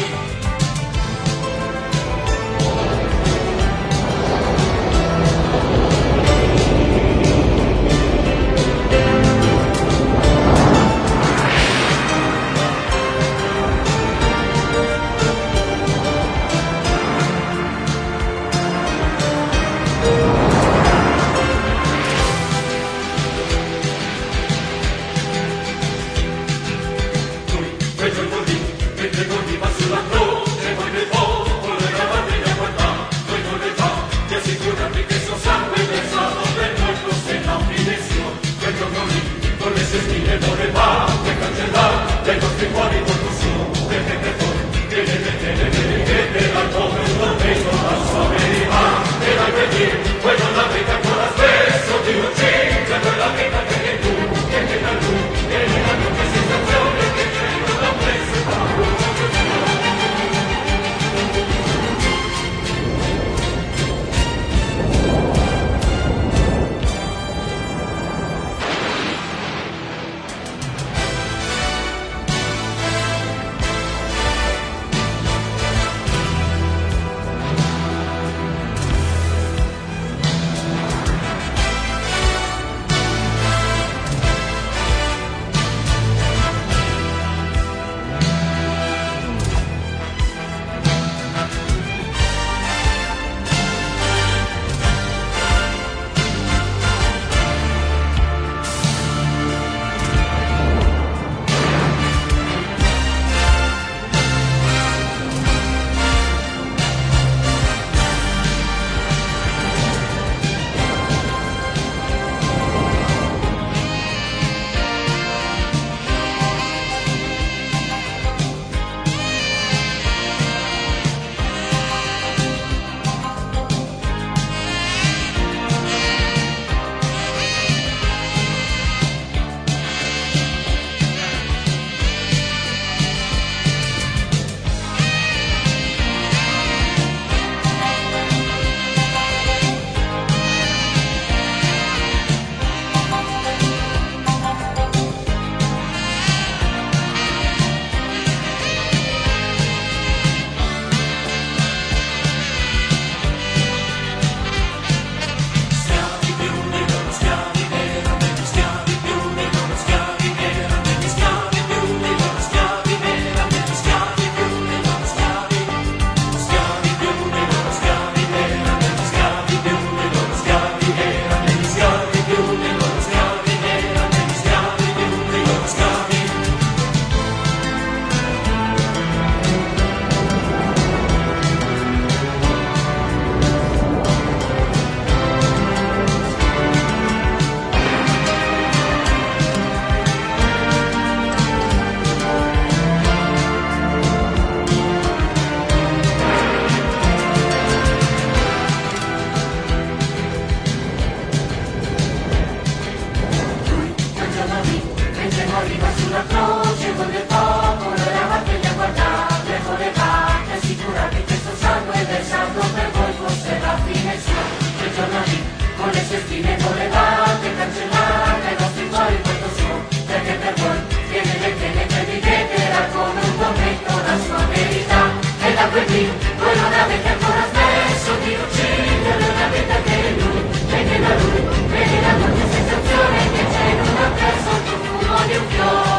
spine volevate cancellare dai vostri cuori il volto suo, perché per voi viene le pene predichete era come un tormento la sua verità, e da quel dì voi non avete ancora smesso di uccidere la vita che è in lui, perché da lui vedi la dolce sensazione che c'è in una testa il profumo di un fiore.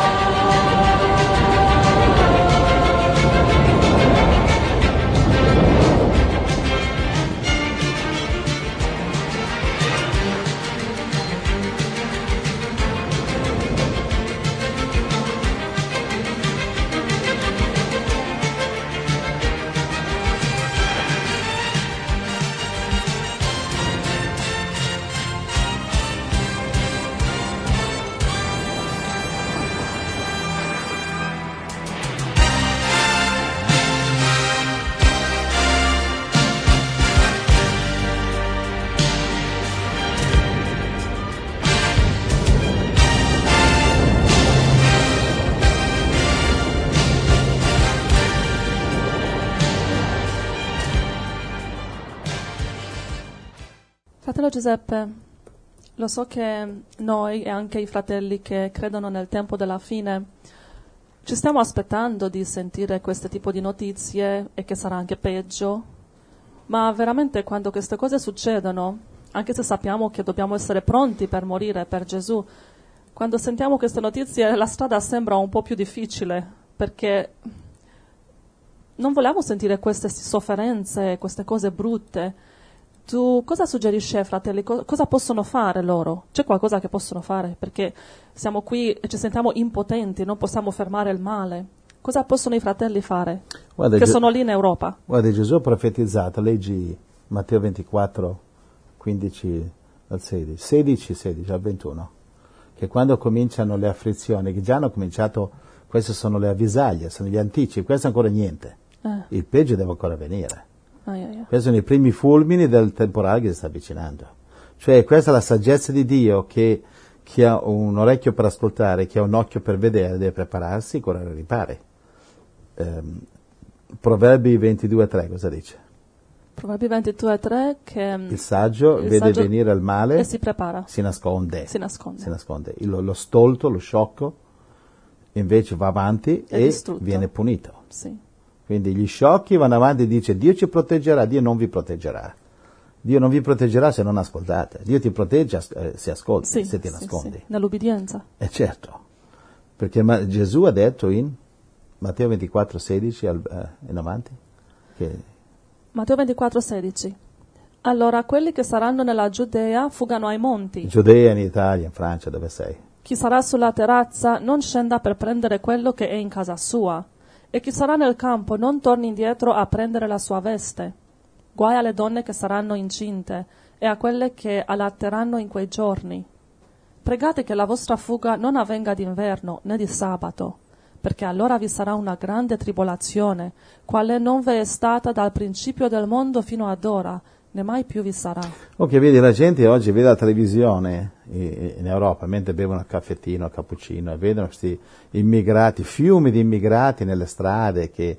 Fratello Giuseppe, lo so che noi e anche i fratelli che credono nel tempo della fine ci stiamo aspettando di sentire questo tipo di notizie e che sarà anche peggio, ma veramente quando queste cose succedono, anche se sappiamo che dobbiamo essere pronti per morire per Gesù, quando sentiamo queste notizie la strada sembra un po' più difficile perché non vogliamo sentire queste sofferenze, queste cose brutte. Tu cosa suggerisci ai fratelli? Cosa possono fare loro? C'è qualcosa che possono fare? Perché siamo qui e ci sentiamo impotenti, non possiamo fermare il male. Cosa possono i fratelli fare? Che sono lì in Europa. Guarda, Gesù ha profetizzato, leggi Matteo 24, 15 al 16 al 21, che quando cominciano le afflizioni, che già hanno cominciato, queste sono le avvisaglie, sono gli anticipi, questo è ancora niente. Il peggio deve ancora venire. Questi sono i primi fulmini del temporale che si sta avvicinando. Cioè questa è la saggezza di Dio che chi ha un orecchio per ascoltare, chi ha un occhio per vedere, deve prepararsi, correre ai ripari. Proverbi 22:3 cosa dice? Proverbi 22:3 che il saggio vede venire il male e si prepara. Si nasconde. Si nasconde. Lo stolto, lo sciocco, invece va avanti e distrutto. Viene punito. Sì. Quindi gli sciocchi vanno avanti e dice Dio ci proteggerà, Dio non vi proteggerà. Dio non vi proteggerà se non ascoltate. Dio ti protegge se ascolti, se ti nascondi. Sì. Nell'ubbidienza. Certo, perché Gesù ha detto in Matteo 24:16 in avanti che... Matteo 24:16 allora quelli che saranno nella Giudea fugano ai monti. Giudea, in Italia, in Francia, dove sei? Chi sarà sulla terrazza non scenda per prendere quello che è in casa sua. E chi sarà nel campo non torni indietro a prendere la sua veste. Guai alle donne che saranno incinte e a quelle che allatteranno in quei giorni. Pregate che la vostra fuga non avvenga d'inverno né di sabato, perché allora vi sarà una grande tribolazione, quale non v'è stata dal principio del mondo fino ad ora, né mai più vi sarà. Ok, vedi, la gente oggi vede la televisione in Europa mentre bevono il caffettino, il cappuccino, e vedono questi immigrati, fiumi di immigrati nelle strade, che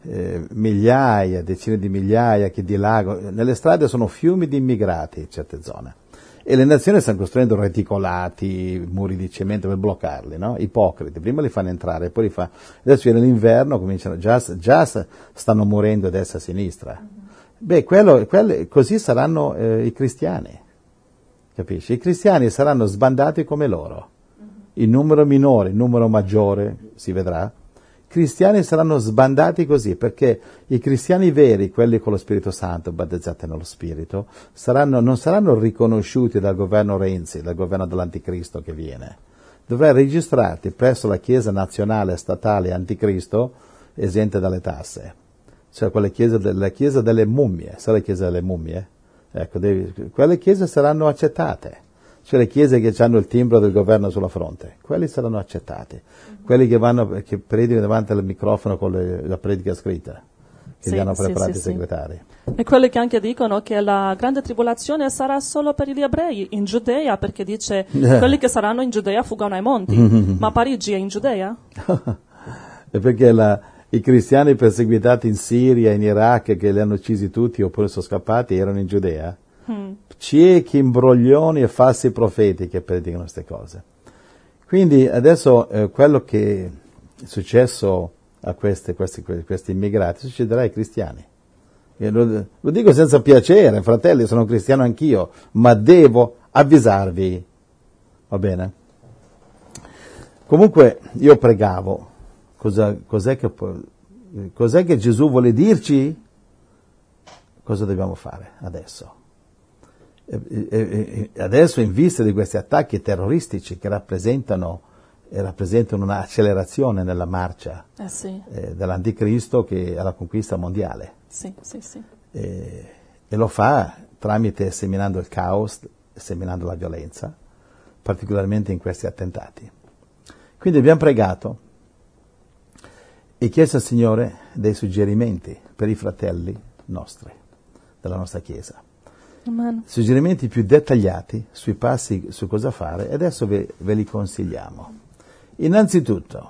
migliaia, decine di migliaia che dilagano. Nelle strade sono fiumi di immigrati in certe zone. E le nazioni stanno costruendo reticolati, muri di cemento per bloccarli, no? Ipocriti. Prima li fanno entrare, poi adesso viene l'inverno, cominciano, già stanno morendo a destra e a sinistra. Beh, così saranno i cristiani, capisci? I cristiani saranno sbandati come loro, in numero minore, in numero maggiore, si vedrà. I cristiani saranno sbandati così, perché i cristiani veri, quelli con lo Spirito Santo, battezzati nello Spirito, non saranno riconosciuti dal governo Renzi, dal governo dell'Anticristo che viene. Dovrai registrarti presso la Chiesa nazionale statale Anticristo, esente dalle tasse. Cioè la chiesa delle mummie, sai la chiesa delle mummie? Ecco, quelle chiese saranno accettate, cioè le chiese che hanno il timbro del governo sulla fronte, quelli saranno accettati, quelli che predicano davanti al microfono con la predica scritta, che li hanno preparati i segretari. E quelli che anche dicono che la grande tribolazione sarà solo per gli ebrei in Giudea, perché dice quelli che saranno in Giudea fuggono ai monti, ma Parigi è in Giudea? È perché i cristiani perseguitati in Siria, in Iraq, che li hanno uccisi tutti oppure sono scappati, erano in Giudea. ciechi, imbroglioni e falsi profeti che predicano queste cose. Quindi adesso quello che è successo a questi immigrati succederà ai cristiani. Lo dico senza piacere, fratelli, sono cristiano anch'io, ma devo avvisarvi, va bene? Comunque io pregavo, cos'è che Gesù vuole dirci? Cosa dobbiamo fare adesso? Adesso, in vista di questi attacchi terroristici che rappresentano un'accelerazione nella marcia dell'anticristo che è la conquista mondiale. Sì. E lo fa tramite seminando il caos, seminando la violenza, particolarmente in questi attentati. Quindi abbiamo pregato e chiesto al Signore dei suggerimenti per i fratelli nostri, della nostra Chiesa. Amen. Suggerimenti più dettagliati sui passi, su cosa fare, e adesso ve li consigliamo. Innanzitutto,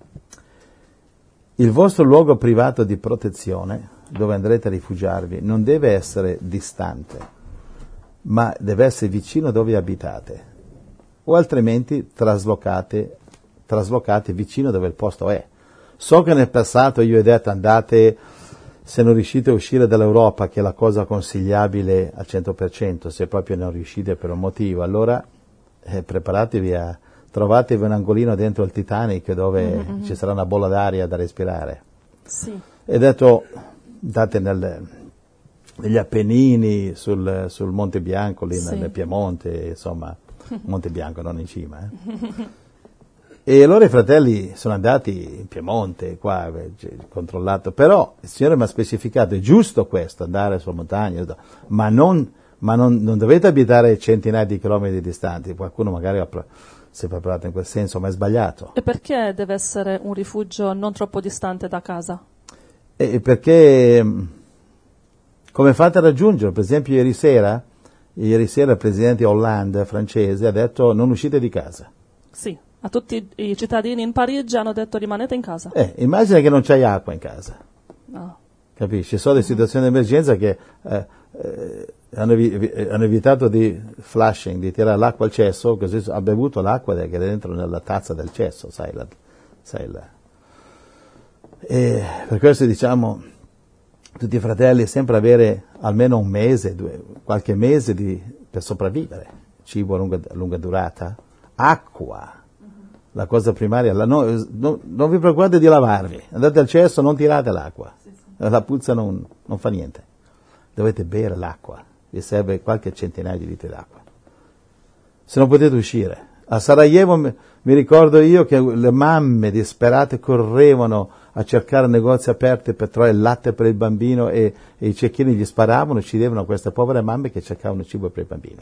il vostro luogo privato di protezione, dove andrete a rifugiarvi, non deve essere distante, ma deve essere vicino dove abitate, o altrimenti traslocate vicino dove il posto è. So che nel passato io ho detto andate, se non riuscite a uscire dall'Europa, che è la cosa consigliabile al 100%, se proprio non riuscite per un motivo, allora preparatevi trovatevi un angolino dentro il Titanic dove ci sarà una bolla d'aria da respirare. Sì. E detto, andate negli Appennini, sul Monte Bianco, lì nel Piemonte, insomma, Monte Bianco, non in cima. E allora i fratelli sono andati in Piemonte, qua, controllato, però il Signore mi ha specificato, è giusto questo, andare sulla montagna, ma non dovete abitare centinaia di chilometri distanti, qualcuno magari si è preparato in quel senso, ma è sbagliato. E perché deve essere un rifugio non troppo distante da casa? Perché come fate a raggiungerlo? Per esempio ieri sera il presidente Hollande francese ha detto non uscite di casa. Sì, a tutti i cittadini in Parigi hanno detto rimanete in casa. Immagina che non c'hai acqua in casa. No. Capisci? Sono delle situazioni di emergenza che hanno evitato di flushing, di tirare l'acqua al cesso, così ha bevuto l'acqua che è dentro nella tazza del cesso, sai. E per questo diciamo tutti i fratelli sempre avere almeno un mese, qualche mese per sopravvivere, cibo a lunga durata, acqua, la cosa primaria, non vi preoccupate di lavarvi, andate al cesso, non tirate l'acqua, la puzza non fa niente, dovete bere l'acqua, vi serve qualche centinaio di litri d'acqua, se non potete uscire. A Sarajevo mi ricordo io che le mamme disperate correvano a cercare negozi aperti per trovare il latte per il bambino e i cecchini gli sparavano, uccidevano queste povere mamme che cercavano cibo per i bambini.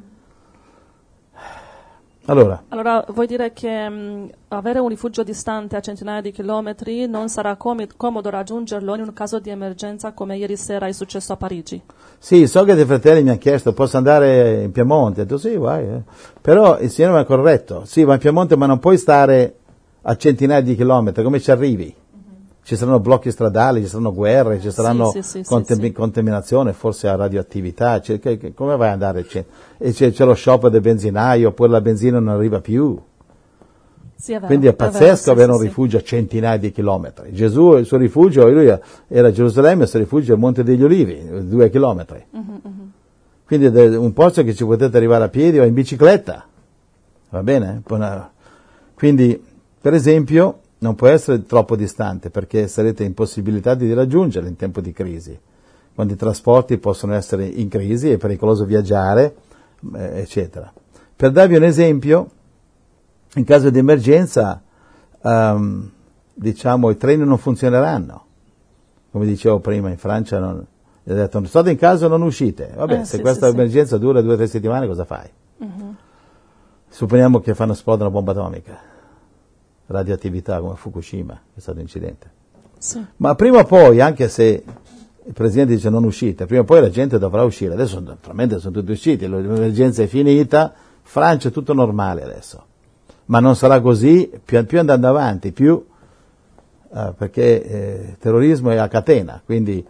Allora vuoi dire che avere un rifugio distante a centinaia di chilometri non sarà comodo raggiungerlo in un caso di emergenza come ieri sera è successo a Parigi? Sì, so che dei fratelli mi hanno chiesto posso andare in Piemonte, ho detto sì vai, però il Signore mi ha corretto, sì vai in Piemonte ma non puoi stare a centinaia di chilometri, come ci arrivi? Ci saranno blocchi stradali, ci saranno guerre, ci saranno contaminazione, forse a radioattività, come vai ad andare? E c'è lo shop del benzinaio, oppure la benzina non arriva più. Sì, è vero, quindi è pazzesco avere un rifugio a centinaia di chilometri. Gesù, il suo rifugio, lui era a Gerusalemme, il suo rifugio è il Monte degli Ulivi, 2 chilometri. Quindi è un posto che ci potete arrivare a piedi o in bicicletta, va bene? Quindi, per esempio, non può essere troppo distante perché sarete impossibilitati di raggiungerlo in tempo di crisi, quando i trasporti possono essere in crisi, è pericoloso viaggiare, eccetera. Per darvi un esempio, in caso di emergenza, diciamo, i treni non funzioneranno. Come dicevo prima, in Francia ho detto state in casa o non uscite. Vabbè, se questa emergenza dura 2 o 3 settimane, cosa fai? Supponiamo che fanno esplodere una bomba atomica. Radioattività come Fukushima, è stato un incidente. Sì. Ma prima o poi, anche se il Presidente dice non uscite, prima o poi la gente dovrà uscire. Adesso naturalmente sono tutti usciti, l'emergenza è finita, Francia è tutto normale adesso. Ma non sarà così più andando avanti, perché terrorismo è a catena, quindi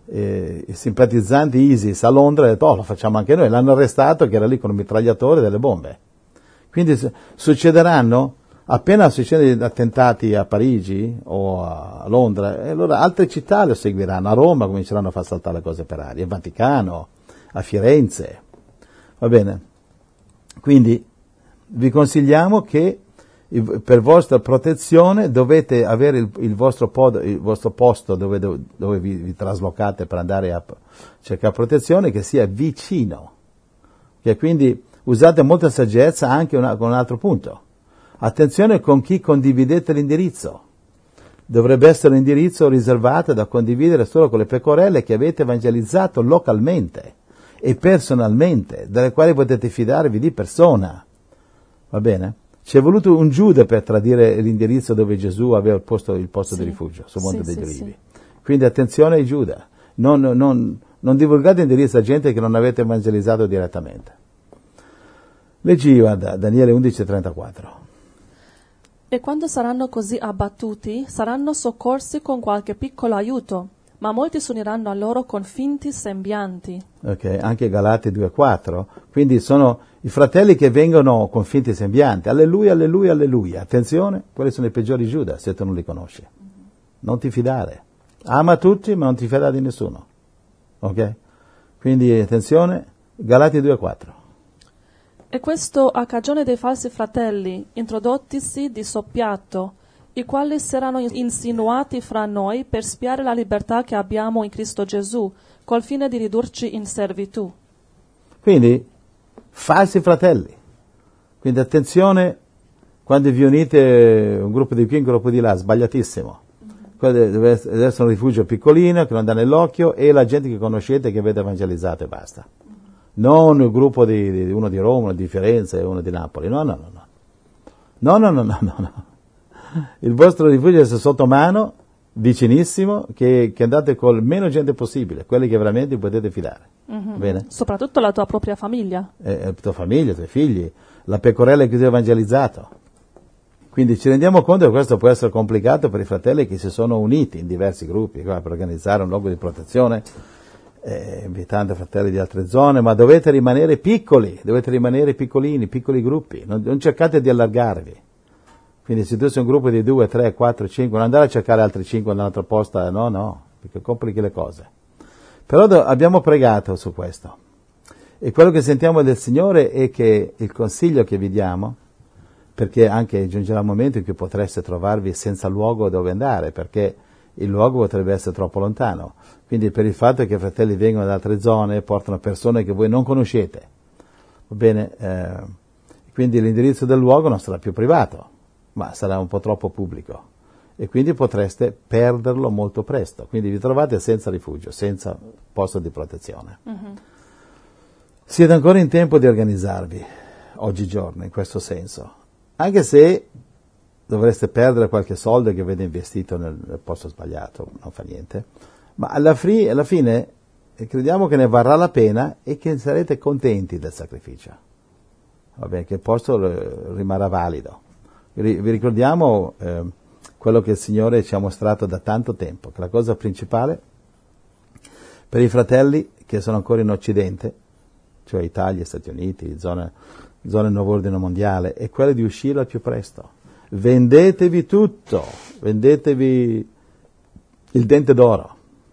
i simpatizzanti ISIS a Londra e ha detto, lo facciamo anche noi. L'hanno arrestato che era lì con un mitragliatore e delle bombe. Quindi succederanno, appena succedono attentati a Parigi o a Londra, e allora altre città lo seguiranno. A Roma cominceranno a far saltare le cose per aria, al Vaticano, a Firenze. Va bene? Quindi vi consigliamo che per vostra protezione dovete avere il vostro posto dove vi traslocate per andare a cercare protezione, che sia vicino. Che quindi usate molta saggezza anche con un altro punto. Attenzione con chi condividete l'indirizzo. Dovrebbe essere un indirizzo riservato da condividere solo con le pecorelle che avete evangelizzato localmente e personalmente, dalle quali potete fidarvi di persona. Va bene? Ci è voluto un Giuda per tradire l'indirizzo dove Gesù aveva posto il posto di rifugio, sul Monte degli Olivi. Quindi attenzione ai Giuda. Non divulgate indirizzo a gente che non avete evangelizzato direttamente. Leggi da Daniele 11:34. E quando saranno così abbattuti, saranno soccorsi con qualche piccolo aiuto, ma molti si uniranno a loro con finti sembianti. Ok, anche Galati 2:4. Quindi sono i fratelli che vengono con finti sembianti. Alleluia, alleluia, alleluia. Attenzione, quelli sono i peggiori Giuda, se tu non li conosci. Non ti fidare. Ama tutti, ma non ti fidare di nessuno. Ok? Quindi attenzione, Galati 2:4. E questo a cagione dei falsi fratelli, introdottisi di soppiatto, i quali si erano insinuati fra noi per spiare la libertà che abbiamo in Cristo Gesù, col fine di ridurci in servitù. Quindi, falsi fratelli. Quindi attenzione, quando vi unite un gruppo di qui, un gruppo di là, sbagliatissimo. Quello deve essere un rifugio piccolino, che non dà nell'occhio, e la gente che conoscete, che avete evangelizzato e basta. Non il gruppo di uno di Roma, uno di Firenze e uno di Napoli. No. Il vostro rifugio è sotto mano, vicinissimo, che andate col meno gente possibile, quelli che veramente potete fidare. Bene? Soprattutto la tua propria famiglia. Tua famiglia, i tuoi figli, la pecorella che ti ha evangelizzato. Quindi ci rendiamo conto che questo può essere complicato per i fratelli che si sono uniti in diversi gruppi per organizzare un luogo di protezione, invitando fratelli di altre zone, ma dovete rimanere piccoli, dovete rimanere piccolini, piccoli gruppi, non cercate di allargarvi. Quindi se tu sei un gruppo di 2, 3, 4, 5, non andare a cercare altri 5 nell'altra posta, no, perché complichi le cose. Però abbiamo pregato su questo. E quello che sentiamo del Signore è che il consiglio che vi diamo, perché anche giungerà un momento in cui potreste trovarvi senza luogo dove andare, perché il luogo potrebbe essere troppo lontano. Quindi per il fatto che i fratelli vengono da altre zone, portano persone che voi non conoscete. Va bene? Quindi l'indirizzo del luogo non sarà più privato, ma sarà un po' troppo pubblico. E quindi potreste perderlo molto presto. Quindi vi trovate senza rifugio, senza posto di protezione. Siete ancora in tempo di organizzarvi, oggigiorno, in questo senso. Anche se dovreste perdere qualche soldo che avete investito nel posto sbagliato, non fa niente. Ma alla fine crediamo che ne varrà la pena e che sarete contenti del sacrificio. Va bene, che il posto rimarrà valido. Vi ricordiamo quello che il Signore ci ha mostrato da tanto tempo, che la cosa principale per i fratelli che sono ancora in Occidente, cioè Italia, Stati Uniti, zone nuovo ordine mondiale, è quella di uscire al più presto. Vendetevi tutto, vendetevi il dente d'oro.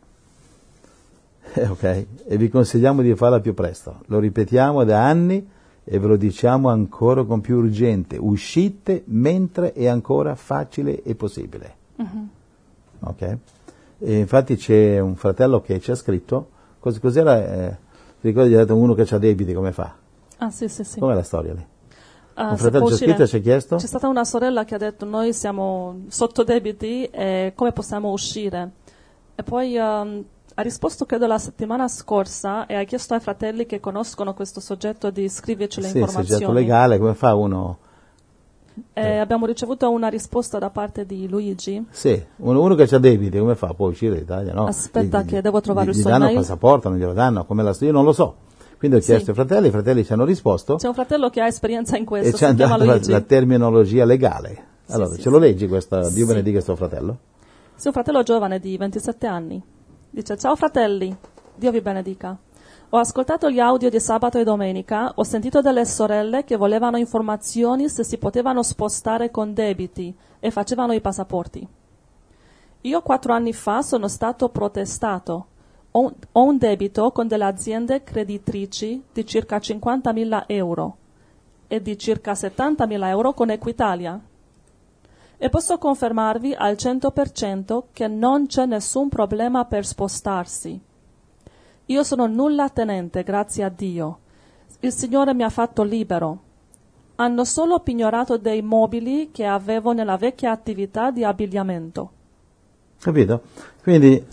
Ok? E vi consigliamo di farlo al più presto. Lo ripetiamo da anni e ve lo diciamo ancora con più urgente. Uscite mentre è ancora facile e possibile. Ok? E infatti c'è un fratello che ci ha scritto, cos'era? Ti ricordi di uno che ha debiti, come fa? Ah, sì. Com'è la storia lì? Un fratello ci ha scritto e ci ha chiesto? C'è stata una sorella che ha detto noi siamo sotto debiti e come possiamo uscire? E poi ha risposto credo la settimana scorsa e ha chiesto ai fratelli che conoscono questo soggetto di scriverci le informazioni. Soggetto legale, come fa uno? Abbiamo ricevuto una risposta da parte di Luigi. Sì, uno che ha debiti, come fa? Può uscire d'Italia? No. Aspetta che devo trovare il suo Gli danno email. il passaporto, non glielo danno? Io non lo so. Quindi ho chiesto ai fratelli, i fratelli ci hanno risposto. C'è un fratello che ha esperienza in E questo, ci hanno si chiama dato Luigi. la terminologia legale. Allora, sì, ce lo sì. leggi questa? Dio Sì. benedica sto fratello. Sì, un fratello giovane di 27 anni. Dice: ciao fratelli, Dio vi benedica. Ho ascoltato gli audio di sabato e domenica, ho sentito delle sorelle che volevano informazioni se si potevano spostare con debiti e facevano i passaporti. Io 4 anni fa sono stato protestato. Ho un debito con delle aziende creditrici di circa 50.000 euro e di circa 70.000 euro con Equitalia. E posso confermarvi al 100% che non c'è nessun problema per spostarsi. Io sono nulla tenente, grazie a Dio. Il Signore mi ha fatto libero. Hanno solo pignorato dei mobili che avevo nella vecchia attività di abbigliamento. Capito? Quindi,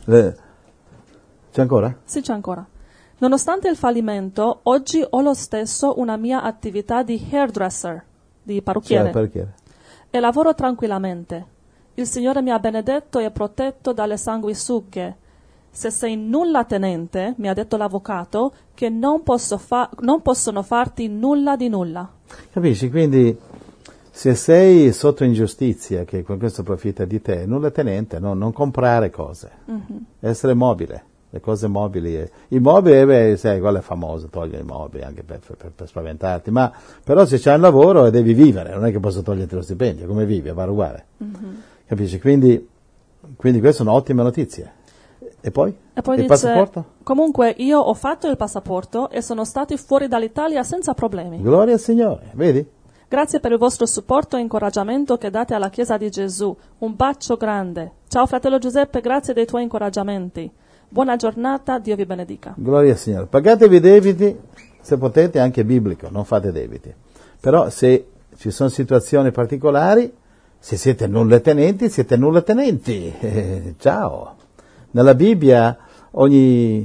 c'è ancora? Sì, c'è ancora. Nonostante il fallimento, oggi ho lo stesso una mia attività di hairdresser, di parrucchiere. Sì, parrucchiere. E lavoro tranquillamente. Il Signore mi ha benedetto e protetto dalle sanguisughe. Se sei nulla tenente, mi ha detto l'avvocato, che non possono farti nulla di nulla. Capisci? Quindi se sei sotto ingiustizia, che con questo profitta di te, nulla tenente, no, non comprare cose, essere mobile, le cose mobili. Il mobile, sai, quello è famoso, togliere i mobili anche per spaventarti, ma però se c'hai un lavoro devi vivere, non è che posso toglierti lo stipendio, come vivi, va uguale. Capisci? Quindi queste sono ottime notizie. E poi il dice, passaporto? Comunque io ho fatto il passaporto e sono stati fuori dall'Italia senza problemi. Gloria al Signore, vedi? Grazie per il vostro supporto e incoraggiamento che date alla Chiesa di Gesù. Un bacio grande. Ciao fratello Giuseppe, grazie dei tuoi incoraggiamenti. Buona giornata, Dio vi benedica. Gloria al Signore. Pagatevi i debiti, se potete, anche biblico, non fate debiti. Però se ci sono situazioni particolari, se siete nulla tenenti, siete nulla tenenti. Ciao. Nella Bibbia ogni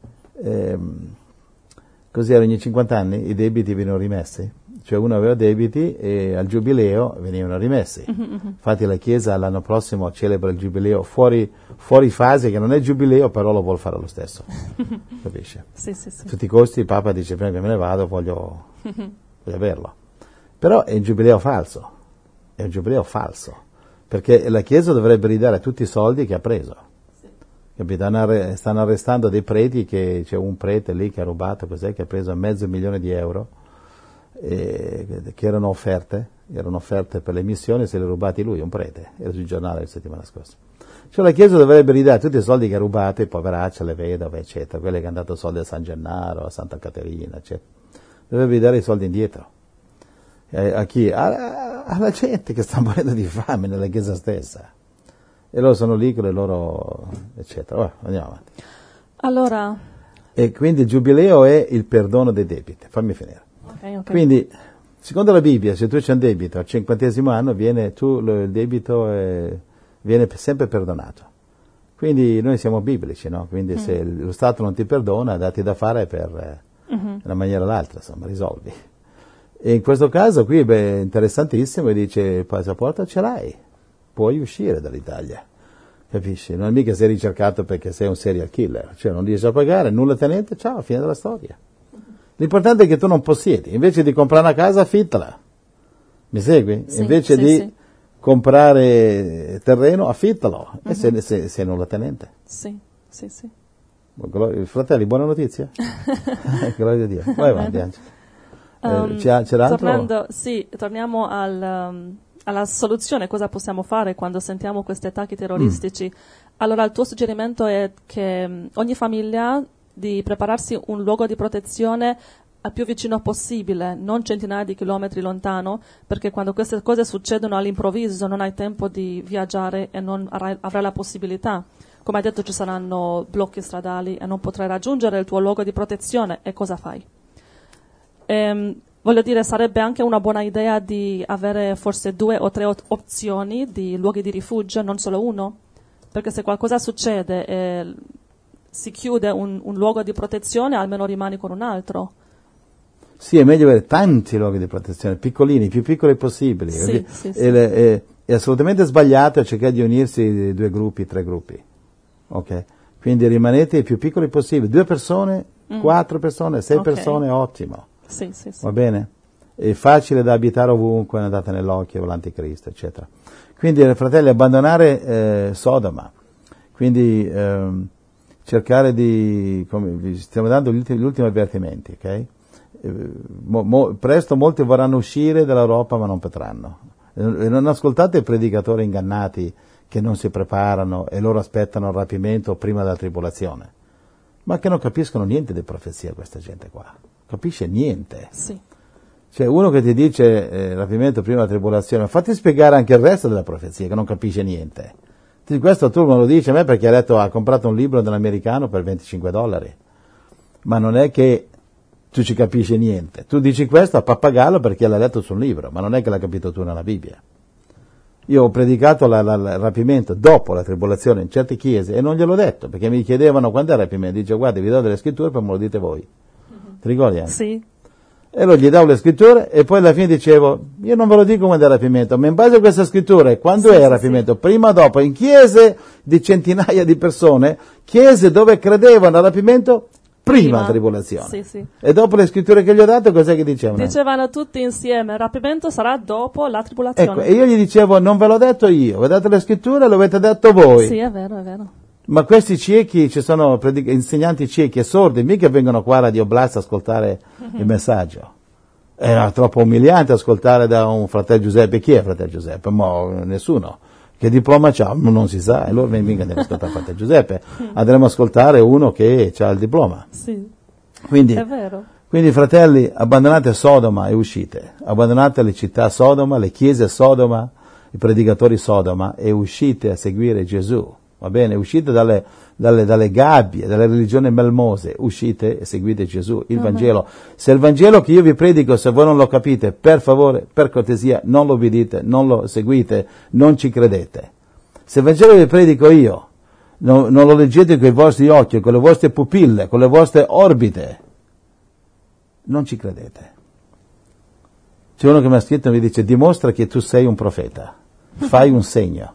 50 anni i debiti venivano rimessi, cioè uno aveva debiti e al giubileo venivano rimessi. Infatti la Chiesa l'anno prossimo celebra il giubileo fuori fase, che non è giubileo, però lo vuol fare lo stesso. Capisci? Sì. A tutti i costi il Papa dice: prima che me ne vado voglio averlo. Però è un giubileo falso, perché la Chiesa dovrebbe ridare tutti i soldi che ha preso. Capito? Stanno arrestando dei preti, che c'è un prete lì che ha rubato, che ha preso $500,000 euro, che erano offerte per le missioni, se li ha rubati lui, un prete, era sul giornale la settimana scorsa. Cioè la Chiesa dovrebbe ridare tutti i soldi che ha rubato, i poveracci, le vedove, eccetera, quelle che hanno dato soldi a San Gennaro, a Santa Caterina, eccetera. Dovrebbe ridare i soldi indietro. A chi? Alla gente che sta morendo di fame nella Chiesa stessa. E loro sono lì con le loro, eccetera. Andiamo avanti. Allora. E quindi il giubileo è il perdono dei debiti. Fammi finire. Okay. Quindi, secondo la Bibbia, se tu c'è un debito al 50° anno, il debito viene sempre perdonato. Quindi noi siamo biblici, no? Quindi se lo Stato non ti perdona, dati da fare per una maniera o l'altra, insomma, risolvi. E in questo caso qui è interessantissimo, dice: il passaporto ce l'hai. Puoi uscire dall'Italia, capisci? Non è mica sei ricercato perché sei un serial killer, cioè non riesci a pagare, nulla tenente, ciao, fine della storia. L'importante è che tu non possiedi, invece di comprare una casa, affittala. Mi segui? Sì, invece di comprare terreno, affittalo, e sei nulla tenente. Sì. Fratelli, buona notizia? Gloria a Dio. Vai avanti, Angela. C'era altro? Torniamo alla soluzione. Cosa possiamo fare quando sentiamo questi attacchi terroristici? Allora il tuo suggerimento è che ogni famiglia di prepararsi un luogo di protezione al più vicino possibile, non centinaia di chilometri lontano, perché quando queste cose succedono all'improvviso non hai tempo di viaggiare e non avrai la possibilità. Come hai detto, ci saranno blocchi stradali e non potrai raggiungere il tuo luogo di protezione, e cosa fai? Voglio dire, sarebbe anche una buona idea di avere forse 2 o 3 opzioni di luoghi di rifugio, non solo uno, perché se qualcosa succede e si chiude un luogo di protezione, almeno rimani con un altro. Sì, è meglio avere tanti luoghi di protezione, piccolini, più piccoli possibili. Sì. È assolutamente sbagliato cercare di unirsi 2 gruppi, 3 gruppi. Ok? Quindi rimanete i più piccoli possibili. 2 persone, 4 persone, 6 persone, ottimo. Sì. Va bene? È facile da abitare ovunque, andate nell'occhio, l'anticristo, eccetera. Quindi, fratelli, abbandonare Sodoma. Quindi cercare di, vi stiamo dando gli ultimi avvertimenti, ok? Presto molti vorranno uscire dall'Europa ma non potranno. E non ascoltate i predicatori ingannati che non si preparano e loro aspettano il rapimento prima della tribolazione, ma che non capiscono niente di profezia. Questa gente qua capisce niente. Sì. Cioè uno che ti dice rapimento prima della tribolazione, fatti spiegare anche il resto della profezia, che non capisce niente. Questo tu me lo dici a me perché ha comprato un libro dell'americano per $25, ma non è che tu ci capisci niente. Tu dici questo a pappagallo perché l'ha letto sul libro, ma non è che l'ha capito tu nella Bibbia. Io ho predicato il rapimento dopo la tribolazione in certe chiese e non gliel'ho detto, perché mi chiedevano quando è il rapimento. Dice, guarda, vi do delle scritture, poi me lo dite voi. Ti ricordi? Sì. E allora gli davo le scritture e poi alla fine dicevo, io non ve lo dico quando è il rapimento, ma in base a queste scritture, quando è il rapimento? Sì. Prima o dopo? In chiese di centinaia di persone, chiese dove credevano al rapimento prima la tribolazione. Sì, sì. E dopo le scritture che gli ho dato, cos'è che dicevano? Dicevano tutti insieme, il rapimento sarà dopo la tribolazione. Ecco, e io gli dicevo, non ve l'ho detto io, vi ho dato le scritture, lo avete detto voi. Sì, è vero, è vero. Ma questi ciechi, ci sono insegnanti ciechi e sordi, mica vengono qua a Radio Blast a ascoltare il messaggio. È troppo umiliante ascoltare da un fratello Giuseppe. Chi è fratello Giuseppe? Nessuno. Che diploma c'ha? Non si sa. E loro mica andiamo ad ascoltare fratello Giuseppe. Andremo ad ascoltare uno che ha il diploma. Sì, quindi, è vero. Quindi fratelli, abbandonate Sodoma e uscite. Abbandonate le città Sodoma, le chiese Sodoma, i predicatori Sodoma e uscite a seguire Gesù. Va bene? Uscite dalle gabbie, dalle religioni melmose, uscite e seguite Gesù, il Vangelo. Se il Vangelo che io vi predico, se voi non lo capite, per favore, per cortesia, non lo obbedite, non lo seguite, non ci credete. Se il Vangelo che vi predico io, non lo leggete con i vostri occhi, con le vostre pupille, con le vostre orbite, non ci credete. C'è uno che mi ha scritto e mi dice, dimostra che tu sei un profeta, fai un segno.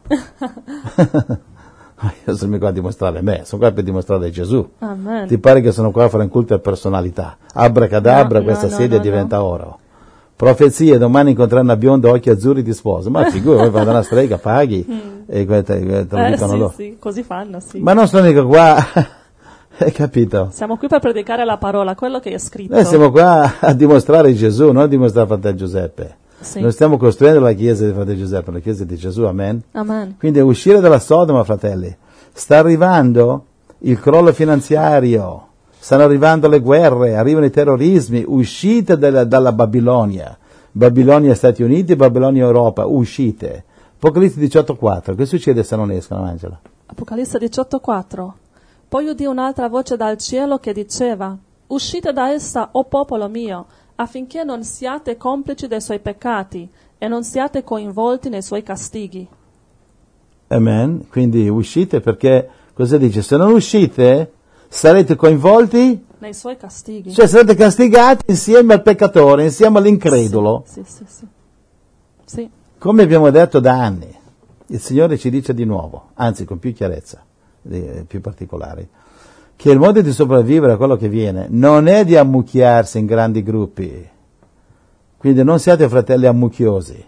Io sono qua a dimostrare me, sono qua per dimostrare Gesù. Amen. Ti pare che sono qua a fare un culto di personalità? Abracadabra, questa sedia diventa oro. Profezie, domani incontrerai una bionda, occhi azzurri, ti sposa. Ma figura, poi vado una strega, paghi e te lo dicono loro. Sì, così fanno, sì. Ma non sono mica qua, hai capito? Siamo qui per predicare la parola, quello che è scritto. Noi siamo qua a dimostrare Gesù, non a dimostrare fratello Giuseppe. Sì. Noi stiamo costruendo la chiesa di fratello Giuseppe, la chiesa di Gesù, amen? Amen. Quindi uscire dalla Sodoma, fratelli. Sta arrivando il crollo finanziario, stanno arrivando le guerre, arrivano i terrorismi, uscite dalla Babilonia. Babilonia Stati Uniti, Babilonia Europa, uscite. Apocalisse 18,4, che succede se non escono, Angela? Apocalisse 18,4. Poi udì un'altra voce dal cielo che diceva, uscite da essa, o popolo mio, affinché non siate complici dei suoi peccati e non siate coinvolti nei suoi castighi. Amen. Quindi uscite perché, cosa dice? Se non uscite, sarete coinvolti nei suoi castighi. Cioè sarete castigati insieme al peccatore, insieme all'incredulo. Sì. Sì. Come abbiamo detto da anni, il Signore ci dice di nuovo, anzi con più chiarezza, più particolari, che il modo di sopravvivere a quello che viene non è di ammucchiarsi in grandi gruppi. Quindi non siate fratelli ammucchiosi,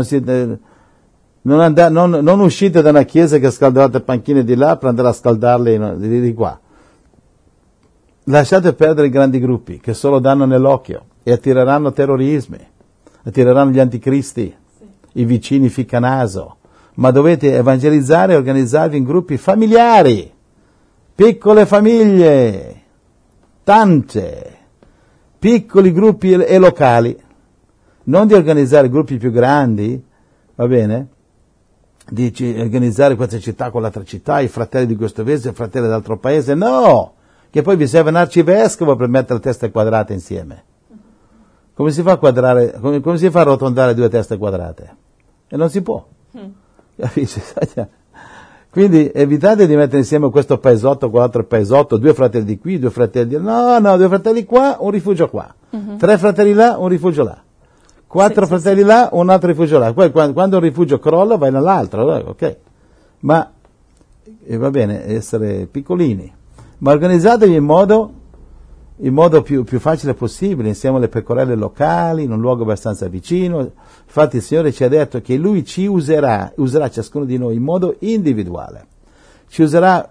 non uscite da una chiesa che scaldate panchine di là per andare a scaldarle di qua. Lasciate perdere i grandi gruppi che solo danno nell'occhio e attireranno terrorismi, attireranno gli anticristi, i vicini ficcanaso. Ma dovete evangelizzare e organizzarvi in gruppi familiari, piccole famiglie, tante, piccoli gruppi e locali, non di organizzare gruppi più grandi, va bene? Di organizzare questa città con l'altra città, i fratelli di questo paese, i fratelli dell'altro paese, no! Che poi vi serve un arcivescovo per mettere teste quadrate insieme. Come si fa a quadrare, come si fa a arrotondare due teste quadrate? E non si può. Capisci? Quindi evitate di mettere insieme questo paesotto, quell'altro paesotto, due fratelli di qui, due fratelli di là. No, due fratelli qua, un rifugio qua. Tre fratelli là, un rifugio là. Quattro fratelli là, un altro rifugio là. Poi quando un rifugio crolla vai nell'altro, ok. Ma va bene essere piccolini, ma organizzatevi in modo più facile possibile, insieme alle pecorelle locali, in un luogo abbastanza vicino. Infatti il Signore ci ha detto che Lui ci userà ciascuno di noi in modo individuale. Ci userà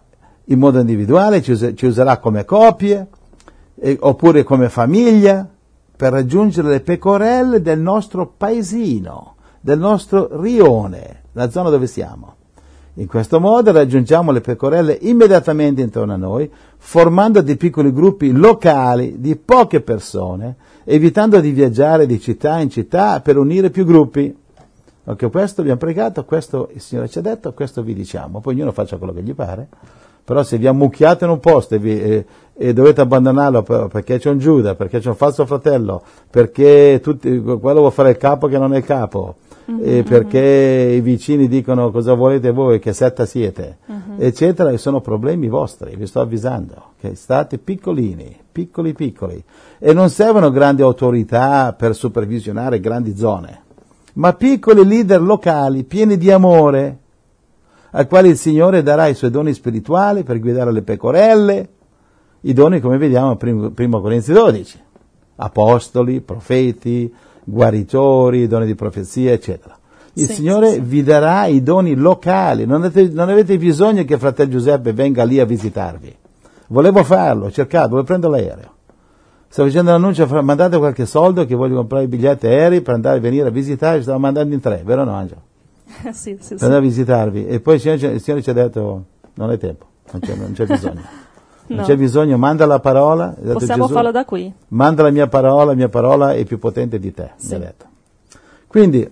in modo individuale, ci userà come coppie, oppure come famiglia, per raggiungere le pecorelle del nostro paesino, del nostro rione, la zona dove siamo. In questo modo raggiungiamo le pecorelle immediatamente intorno a noi, formando dei piccoli gruppi locali di poche persone, evitando di viaggiare di città in città per unire più gruppi. Ok, questo abbiamo pregato, questo il Signore ci ha detto, questo vi diciamo, poi ognuno faccia quello che gli pare, però se vi ammucchiate in un posto e dovete abbandonarlo perché c'è un Giuda, perché c'è un falso fratello, perché quello vuole fare il capo che non è il capo, perché i vicini dicono cosa volete voi, che setta siete, eccetera, e sono problemi vostri, vi sto avvisando, che state piccolini, piccoli, e non servono grandi autorità per supervisionare grandi zone, ma piccoli leader locali, pieni di amore, ai quali il Signore darà i suoi doni spirituali per guidare le pecorelle, i doni come vediamo in 1 Corinzi 12, apostoli, profeti, guaritori, doni di profezia, eccetera. Il Signore vi darà i doni locali, non avete bisogno che fratello Giuseppe venga lì a visitarvi. Volevo farlo, volevo prendere l'aereo. Stavo facendo l'annuncio, mandate qualche soldo che voglio comprare i biglietti aerei per andare a venire a visitare, stavo mandando in 3, vero o no Angelo? Sì. Per andare a visitarvi. E poi il Signore ci ha detto, non è tempo, non c'è bisogno. No. Non c'è bisogno, manda la parola. Possiamo Gesù, farlo da qui. Manda la mia parola è più potente di te, mi ha detto. Quindi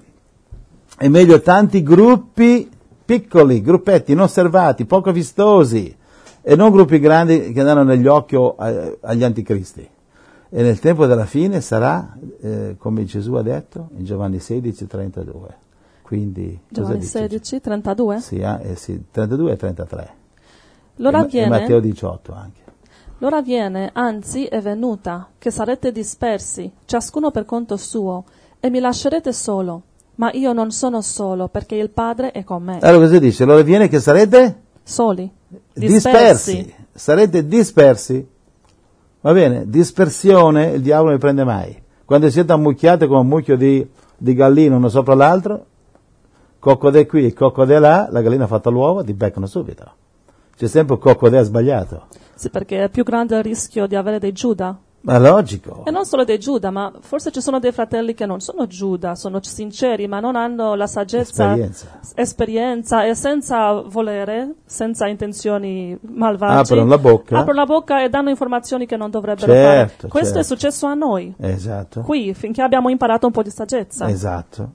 è meglio tanti gruppi piccoli, gruppetti inosservati, poco vistosi, e non gruppi grandi che danno negli occhi agli anticristi. E nel tempo della fine sarà, come Gesù ha detto, in Giovanni 16, 32. Quindi, Giovanni 16, 32? Sì, 32 e 33. L'ora E viene, Matteo 18 anche. l'ora viene, anzi è venuta, che sarete dispersi, ciascuno per conto suo, e mi lascerete solo. Ma io non sono solo, perché il Padre è con me. Allora cosa dice? L'ora viene che sarete? Soli, Dispersi. Sarete dispersi. Va bene? Dispersione il diavolo non ne prende mai. Quando siete ammucchiate come un mucchio di galline uno sopra l'altro, coccodè qui e coccodè là, la gallina ha fatto l'uovo, ti beccano subito. C'è sempre un coccodè sbagliato. Sì, perché è più grande il rischio di avere dei Giuda. Ma logico. E non solo dei Giuda, ma forse ci sono dei fratelli che non sono Giuda, sono sinceri, ma non hanno la saggezza, esperienza e senza volere, senza intenzioni malvagie, aprono la bocca e danno informazioni che non dovrebbero certo, fare. Questo è certo. successo a noi. Esatto. Qui, finché abbiamo imparato un po' di saggezza. Esatto.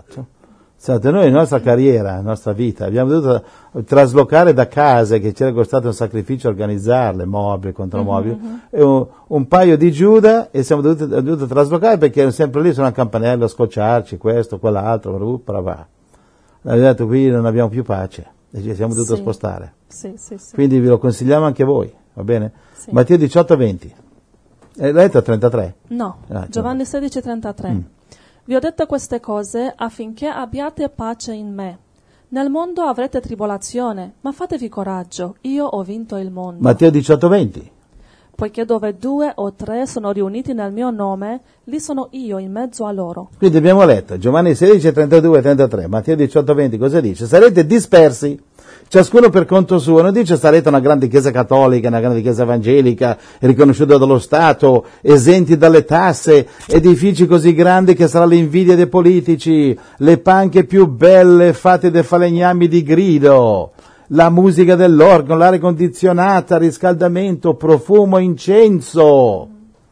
Noi nella nostra carriera, nella nostra vita, abbiamo dovuto traslocare da case che c'era costato un sacrificio organizzarle, mobili, contromobili, e un paio di Giuda, e siamo dovuti traslocare perché erano sempre lì su una campanella a scocciarci, questo, quell'altro, abbiamo detto qui non abbiamo più pace, e ci siamo dovuti spostare. Sì. Quindi ve lo consigliamo anche voi, va bene? Sì. Matteo 18, 20. L'hai letto 33? No, Giovanni 16, 33. Vi ho detto queste cose affinché abbiate pace in me. Nel mondo avrete tribolazione, ma fatevi coraggio, io ho vinto il mondo. Matteo 18, 20. Poiché dove 2 o 3 sono riuniti nel mio nome, lì sono io in mezzo a loro. Quindi abbiamo letto Giovanni 16, 32 e 33, Matteo 18, 20, cosa dice? Sarete dispersi, ciascuno per conto suo, non dice sarete una grande chiesa cattolica, una grande chiesa evangelica, riconosciuta dallo Stato, esenti dalle tasse, edifici così grandi che sarà l'invidia dei politici, le panche più belle fatte dei falegnami di grido, la musica dell'organo, l'aria condizionata, riscaldamento, profumo, incenso.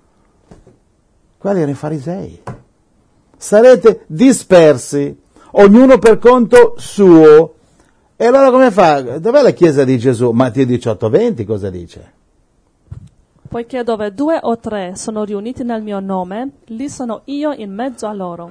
Quali erano i farisei? Sarete dispersi, ognuno per conto suo. E allora come fa? Dov'è la chiesa di Gesù? Matteo 18, 20 cosa dice? Poiché dove 2 o 3 sono riuniti nel mio nome, lì sono io in mezzo a loro.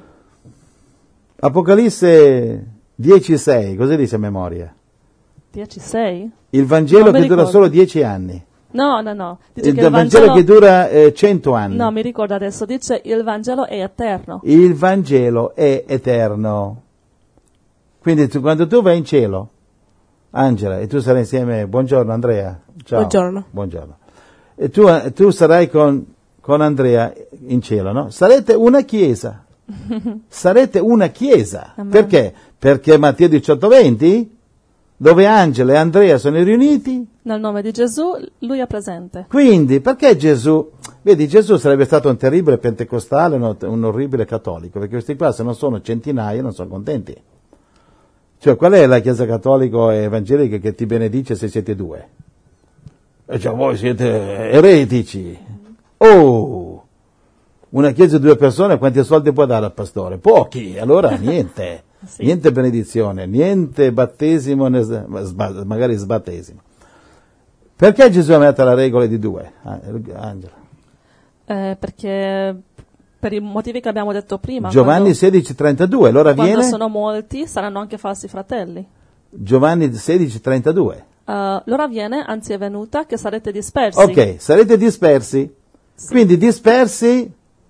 Apocalisse 10, 6, cosa dice a memoria? 10-6? Il Vangelo che dura solo 10 anni. No. Dice Il che Vangelo che dura 100 anni. No, mi ricordo adesso, dice il Vangelo è eterno. Il Vangelo è eterno. Quindi quando tu vai in cielo, Angela, e tu sarai insieme, buongiorno Andrea, ciao. Buongiorno. E tu sarai con Andrea in cielo, no? Sarete una chiesa. Sarete una chiesa. Amen. Perché? Perché Matteo 18, 20 dove Angela e Andrea sono riuniti, nel nome di Gesù, lui è presente. quindi perché Gesù, vedi, Gesù sarebbe stato un terribile pentecostale, un orribile cattolico, perché questi qua se non sono centinaia non sono contenti. Cioè, qual è la Chiesa cattolica e evangelica che ti benedice se siete due? E cioè, voi siete eretici. Oh! Una chiesa di 2 persone, quanti soldi può dare al pastore? Pochi, allora niente. Sì. Niente benedizione, niente battesimo, magari sbattesimo. Perché Gesù ha messo la regola di 2, Angela? Perché per i motivi che abbiamo detto prima. Giovanni 16,32, allora Quando viene sono molti, saranno anche falsi fratelli. Giovanni 16,32. L'ora viene, anzi è venuta, che sarete dispersi. Ok, sarete dispersi. Sì. Quindi dispersi,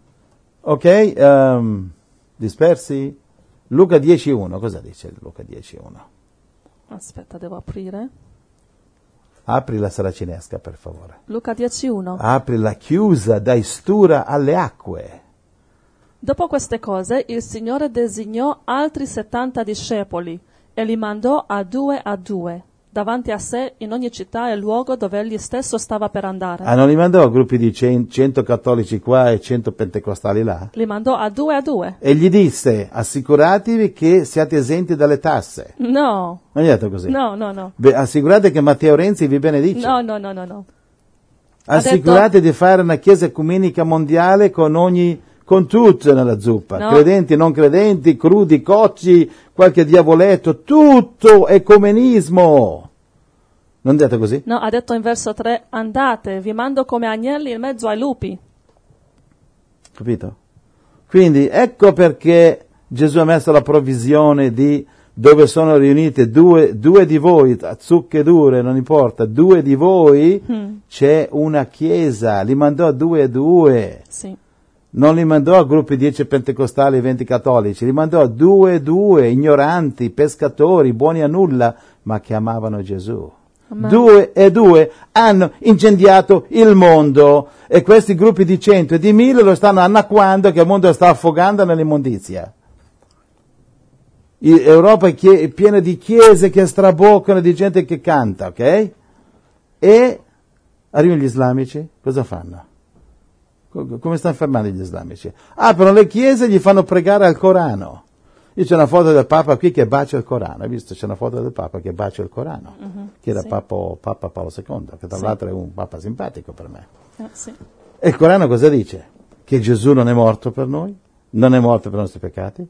ok, dispersi. Luca 10,1, cosa dice Luca 10,1? Aspetta, devo aprire. Apri la saracinesca, per favore. Luca 10,1. Apri la chiusa da istura alle acque. Dopo queste cose, il Signore designò altri 70 discepoli e li mandò a 2 davanti a sé in ogni città e luogo dove egli stesso stava per andare. Non li mandò a gruppi di 100 cattolici qua e 100 pentecostali là? Li mandò a 2. E gli disse, assicuratevi che siate esenti dalle tasse. No, Non gli ha detto così? no. Beh, assicurate che Matteo Renzi vi benedice. No. Assicurate di fare una chiesa ecumenica mondiale con tutto nella zuppa, No. credenti, non credenti, crudi, cocci, qualche diavoletto, tutto ecumenismo. Non dite così? No, ha detto in verso 3, andate, vi mando come agnelli in mezzo ai lupi. Capito? Quindi ecco perché Gesù ha messo la provvisione di dove sono riunite due di voi, zucche dure, non importa, 2 di voi, c'è una chiesa, li mandò a 2. Sì. Non li mandò a gruppi 10 pentecostali e 20 cattolici, li mandò a 2, ignoranti, pescatori, buoni a nulla, ma che amavano Gesù. Amen. 2 hanno incendiato il mondo e questi gruppi di 100 e di 1000 lo stanno annacquando che il mondo sta affogando nell'immondizia. Europa è piena di chiese che straboccano, di gente che canta, ok? E arrivano gli islamici, cosa fanno? Come stanno fermando gli islamici? Aprono le chiese e gli fanno pregare al Corano. Io c'è una foto del Papa qui che bacia il Corano, hai visto? C'è una foto del Papa che bacia il Corano, che era sì. Papa Paolo II, che tra Sì. l'altro è un Papa simpatico per me. Sì. E il Corano cosa dice? Che Gesù non è morto per noi, non è morto per i nostri peccati,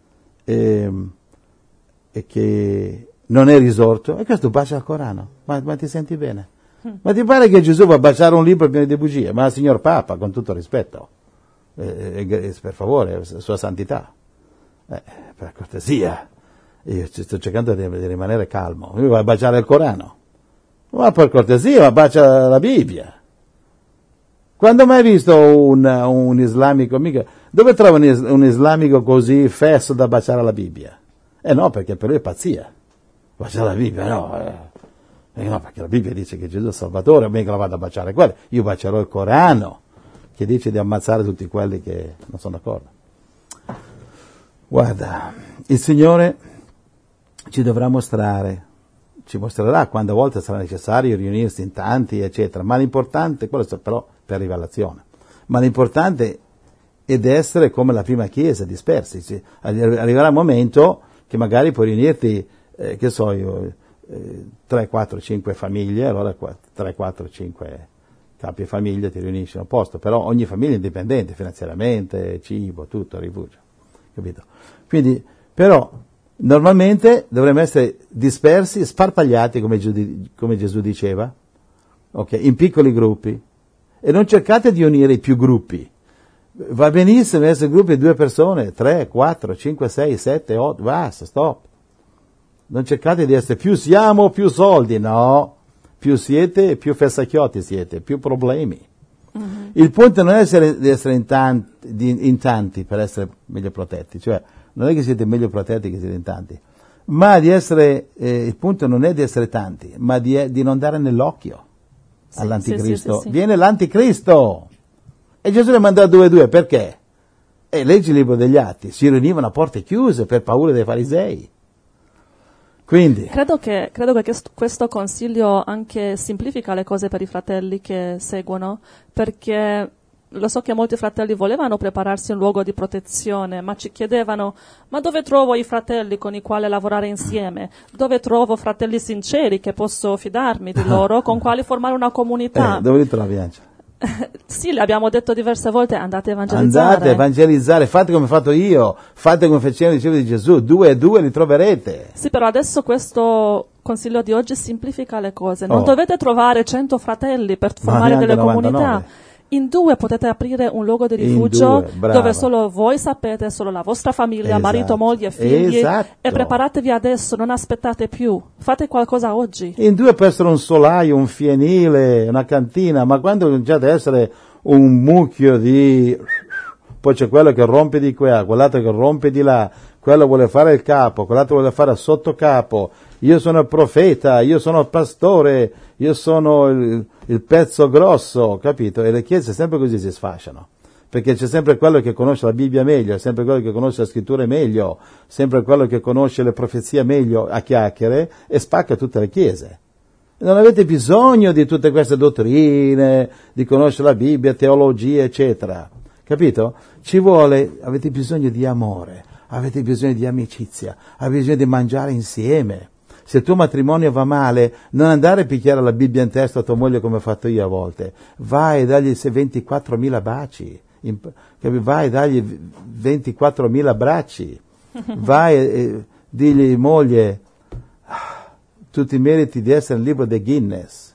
e che non è risorto, e questo bacia il Corano. Ma ti senti bene? Ma ti pare che Gesù va a baciare un libro pieno di bugie? Ma signor Papa, con tutto rispetto, per favore, sua santità, per cortesia, io sto cercando di rimanere calmo, lui va a baciare il Corano, ma per cortesia, ma bacia la Bibbia. Quando mai visto un islamico, mica, dove trova un islamico così fesso da baciare la Bibbia? No, perché per lui è pazzia, baciare la Bibbia, no, no, perché la Bibbia dice che Gesù è Salvatore, mica la vado a baciare quello, io bacerò il Corano, che dice di ammazzare tutti quelli che non sono d'accordo. Guarda, il Signore ci dovrà mostrare, ci mostrerà quando a volte sarà necessario riunirsi in tanti, eccetera, ma l'importante, quello però per rivelazione, ma l'importante è di essere come la prima Chiesa, dispersi. Arriverà un momento che magari puoi riunirti, che so io, 3, 4, 5 famiglie, allora 3, 4, 5 capi famiglie ti riunisci in un posto, però ogni famiglia è indipendente finanziariamente, cibo, tutto, rifugio, capito? Quindi, però, normalmente dovremmo essere dispersi, sparpagliati, come Gesù diceva, okay, in piccoli gruppi, e non cercate di unire i più gruppi. Va benissimo essere gruppi di 2 persone, 3, 4, 5, 6, 7, 8, basta, stop. Non cercate di essere più siamo, più soldi, no. Più siete, più fessacchiotti siete, più problemi. Mm-hmm. Il punto non è di essere in tanti per essere meglio protetti, cioè non è che siete meglio protetti che siete in tanti, ma di essere, il punto non è di essere tanti, ma di non dare nell'occhio all'anticristo. Sì. Viene l'anticristo! E Gesù le mandò a 2, perché? E leggi il libro degli Atti, si riunivano a porte chiuse per paura dei farisei. Quindi, Credo che questo consiglio anche semplifica le cose per i fratelli che seguono, perché lo so che molti fratelli volevano prepararsi un luogo di protezione, ma ci chiedevano: ma dove trovo i fratelli con i quali lavorare insieme? Dove trovo fratelli sinceri che posso fidarmi di loro, con quali formare una comunità? dove li trovi, Angela? Sì, le abbiamo detto diverse volte: andate a evangelizzare. Andate a evangelizzare, fate come ho fatto io, fate come facevano i discepoli di Gesù, 2 e 2 li troverete. Sì, però adesso questo consiglio di oggi semplifica le cose. Non Oh. dovete trovare 100 fratelli per Ma formare neanche delle 99. comunità. In 2 potete aprire un luogo di In rifugio 2, brava. dove solo voi sapete, solo la vostra famiglia, Esatto. marito, moglie, figli. Esatto. E preparatevi adesso, non aspettate più. Fate qualcosa oggi. In 2 può essere un solaio, un fienile, una cantina, ma quando cominciate a essere un mucchio di... Poi c'è quello che rompe di qua, quell'altro che rompe di là, quello vuole fare il capo, quell'altro vuole fare il sottocapo, io sono il profeta, io sono il pastore, io sono il pezzo grosso, capito? E le chiese sempre così si sfasciano, perché c'è sempre quello che conosce la Bibbia meglio, sempre quello che conosce la scrittura meglio, sempre quello che conosce le profezie meglio a chiacchiere e spacca tutte le chiese. Non avete bisogno di tutte queste dottrine, di conoscere la Bibbia, teologia, eccetera. Capito? Avete bisogno di amore, avete bisogno di amicizia, avete bisogno di mangiare insieme. Se il tuo matrimonio va male, non andare a picchiare la Bibbia in testa a tua moglie come ho fatto io a volte. Vai e dagli 24.000 baci, vai e dagli 24.000 abbracci, vai e digli moglie, tu ti meriti di essere nel libro di Guinness.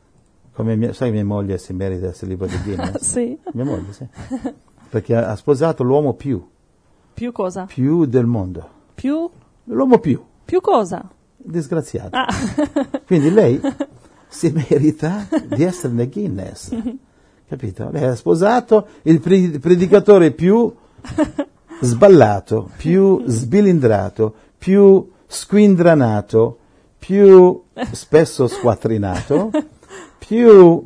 Sai mia moglie si merita di essere nel libro di Guinness? Sì. Mia moglie, sì. Perché ha sposato l'uomo più Più cosa? del mondo. Più? L'uomo più Cosa? disgraziato. Ah. Quindi lei si merita di essere nel Guinness. Capito? Lei ha sposato il predicatore più sballato, più sbilindrato, più squindranato, più spesso squattrinato, più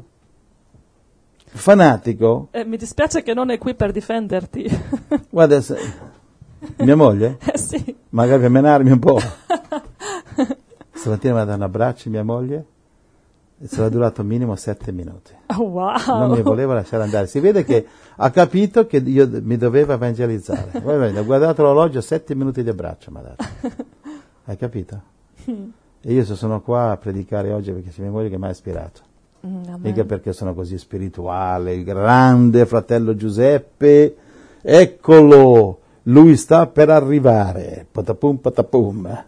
fanatico. Mi dispiace che non è qui per difenderti. Guarda, mia moglie, Sì. magari per menarmi un po'. Stamattina mi ha dato un abbraccio mia moglie e sarà durato minimo 7 minuti. Oh, wow. Non mi voleva lasciare andare. Si vede che ha capito che io mi dovevo evangelizzare. Ho guardato l'orologio, 7 minuti di abbraccio mi ha dato. Hai capito? E io sono qua a predicare oggi perché c'è mia moglie che mi ha ispirato. Amen. Mica perché sono così spirituale, il grande fratello Giuseppe, eccolo, lui sta per arrivare, patapum patapum.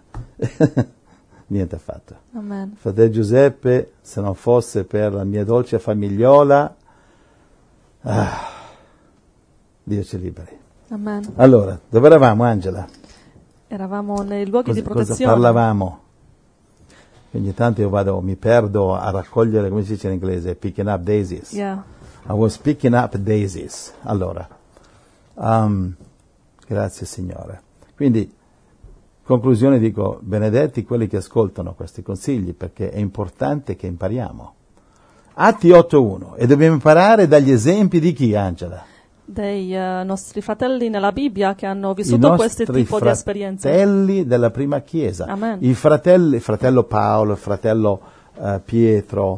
Niente affatto. Amen. Fratello Giuseppe, se non fosse per la mia dolce famigliola, Dio ci liberi. Amen. Allora, dove eravamo, Angela? Eravamo nei luoghi di Cosa protezione. parlavamo? Ogni tanto io mi perdo a raccogliere, come si dice in inglese, picking up daisies. Yeah. I was picking up daisies. Allora, grazie Signore. Quindi, conclusione dico, benedetti quelli che ascoltano questi consigli, perché è importante che impariamo. Atti 8.1, e dobbiamo imparare dagli esempi di chi, Angela? Dei nostri fratelli nella Bibbia che hanno I vissuto questo nostri tipo di esperienze. fratelli della prima chiesa. Amen. Il fratello Paolo, il fratello Pietro,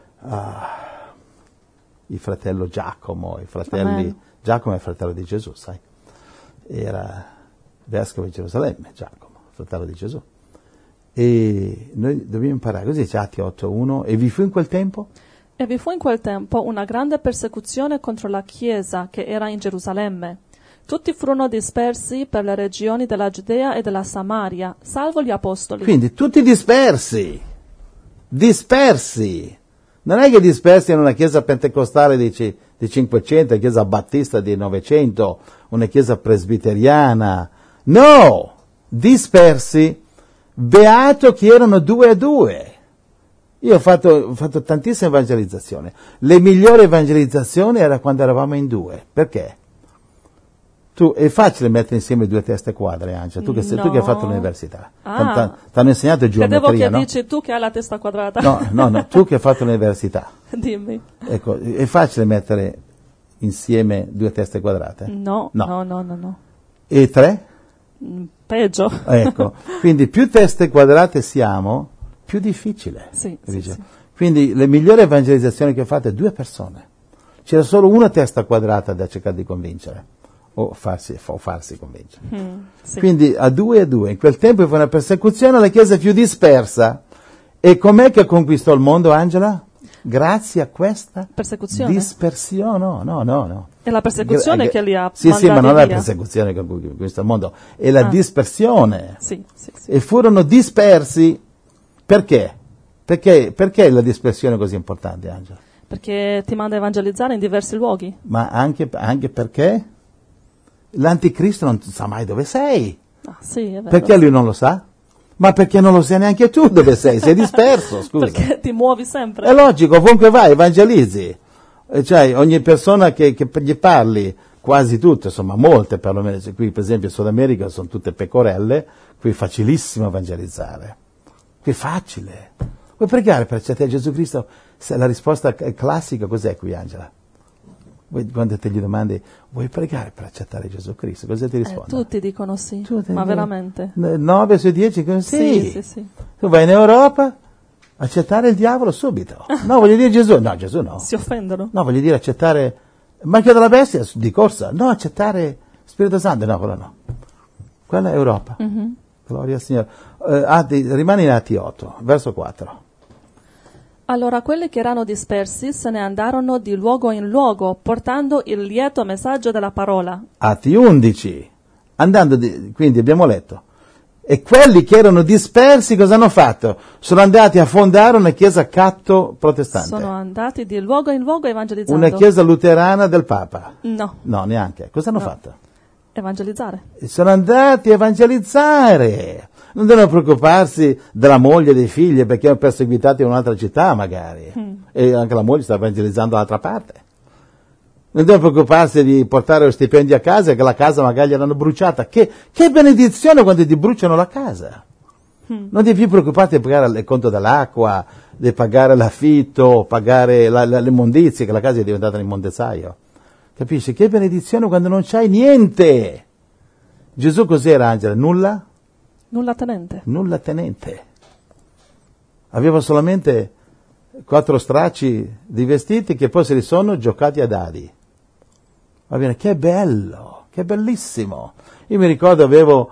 il fratello Giacomo, Amen. Giacomo è il fratello di Gesù, sai? Era vescovo di Gerusalemme, Giacomo, fratello di Gesù. E noi dobbiamo imparare, così dice Atti 8.1, e vi fu in quel tempo? E vi fu in quel tempo una grande persecuzione contro la Chiesa che era in Gerusalemme. Tutti furono dispersi per le regioni della Giudea e della Samaria, salvo gli apostoli. Quindi tutti dispersi. Non è che dispersi in una chiesa pentecostale di 500, una chiesa battista di 900, una chiesa presbiteriana. No! Dispersi. Beato che erano 2 a 2. Io ho fatto tantissime evangelizzazioni. Le migliori evangelizzazioni era quando eravamo in 2. Perché? È facile mettere insieme 2 teste quadre, Angela. Tu che hai fatto l'università. T'hanno insegnato geometria, Credevo che no? dici tu che hai la testa quadrata. No, tu che hai fatto l'università. Dimmi. Ecco, è facile mettere insieme 2 teste quadrate? No. E 3? peggio. Ecco, quindi più teste quadrate siamo, più difficile. Sì, capisci? sì. Quindi le migliori evangelizzazioni che fate 2 persone. C'era solo una testa quadrata da cercare di convincere o farsi convincere. Sì. Quindi a 2 e 2. In quel tempo fu una persecuzione, la Chiesa più dispersa. E com'è che conquistò il mondo, Angela? Grazie a questa Persecuzione? dispersione. No. È la persecuzione che li ha Sì, mandati ma non è la via. persecuzione che conquistò il mondo, è la dispersione. Sì. E furono dispersi perché? Perché la dispersione è così importante, Angela? Perché ti manda a evangelizzare in diversi luoghi. Ma anche perché l'anticristo non sa mai dove sei. Ah, sì, è vero. Perché lui non lo sa? Ma perché non lo sai neanche tu dove sei disperso, scusa. Perché ti muovi sempre. È logico, ovunque vai, evangelizzi. Cioè, ogni persona che gli parli, quasi tutte, insomma, molte perlomeno, qui per esempio in Sud America sono tutte pecorelle, qui è facilissimo evangelizzare. Qui è facile. Vuoi pregare per accettare Gesù Cristo? Se la risposta classica cos'è qui, Angela? Quando te gli domandi, vuoi pregare per accettare Gesù Cristo? Cosa ti risponde? Tutti dicono sì, Tutti ma dicono- veramente? 9 su 10 dicono sì. Sì. Tu vai in Europa, accettare il diavolo subito. No, voglio dire Gesù. No, Gesù no. Si offendono. No, voglio dire accettare macchia della bestia di corsa. No, accettare Spirito Santo. No, quello no. Quella è Europa. Gloria al Signore. Rimani in Atti 8, verso 4. Allora quelli che erano dispersi se ne andarono di luogo in luogo, portando il lieto messaggio della parola. Atti 11. Quindi abbiamo letto. E quelli che erano dispersi cosa hanno fatto? Sono andati a fondare una chiesa catto protestante. Sono andati di luogo in luogo evangelizzando. Una chiesa luterana del Papa. No, No, neanche. Cosa hanno No. fatto? evangelizzare. Sono andati a evangelizzare. Non devono preoccuparsi della moglie e dei figli perché erano perseguitati in un'altra città magari. E anche la moglie sta evangelizzando dall'altra parte. Non devono preoccuparsi di portare lo stipendio a casa e che la casa magari gliel'hanno bruciata. Che benedizione quando ti bruciano la casa. Non devi più preoccuparti di pagare il conto dell'acqua, di pagare l'affitto, pagare l'immondizia, che la casa è diventata un immondezzaio. Capisci? Che benedizione quando non c'hai niente. Gesù cos'era, Angela? Nulla? Nulla tenente. Nulla tenente. Aveva solamente 4 stracci di vestiti che poi se li sono giocati a dadi. Va bene, che bello, che bellissimo. Io mi ricordo avevo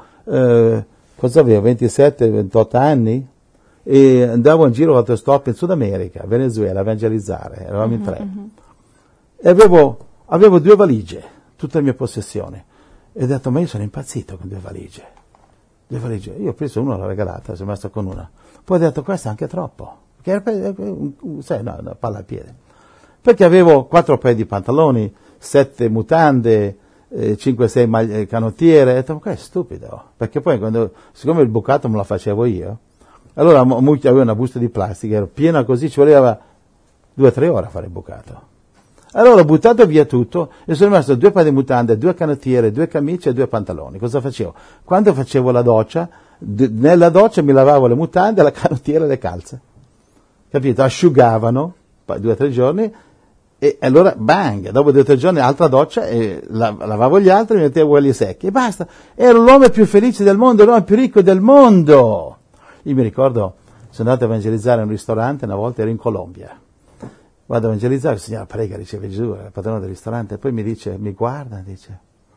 27, 28 anni e andavo in giro autostop in Sud America, Venezuela, a evangelizzare, eravamo in 3. E avevo 2 valigie, tutte le mie possessioni. E ho detto, ma io sono impazzito con 2 valigie. 2 valigie. Io ho preso una, l'ho regalata, sono rimasto con una. Poi ho detto, questa è anche troppo. Perché era una palla al piede. Perché avevo 4 paia di pantaloni, 7 mutande, 5-6 canottiere. Ho detto, ma questo è stupido. Perché poi, siccome il bucato me lo facevo io, allora avevo una busta di plastica, ero piena così, ci voleva 2-3 ore a fare il bucato. Allora ho buttato via tutto e sono rimasto 2 paia di mutande, 2 canottiere, 2 camicie e 2 pantaloni. Cosa facevo? Quando facevo la doccia, nella doccia mi lavavo le mutande, la canottiera e le calze. Capito? Asciugavano 2 o 3 giorni e allora bang, dopo 2 o 3 giorni altra doccia e lavavo gli altri e mi mettevo quelli secchi e basta. Ero l'uomo più felice del mondo, l'uomo più ricco del mondo. Io mi ricordo, sono andato a evangelizzare in un ristorante, una volta ero in Colombia. Vado a evangelizzare, il Signore prega, riceve Gesù, è il padrone del ristorante, e poi mi dice, mi guarda, dice,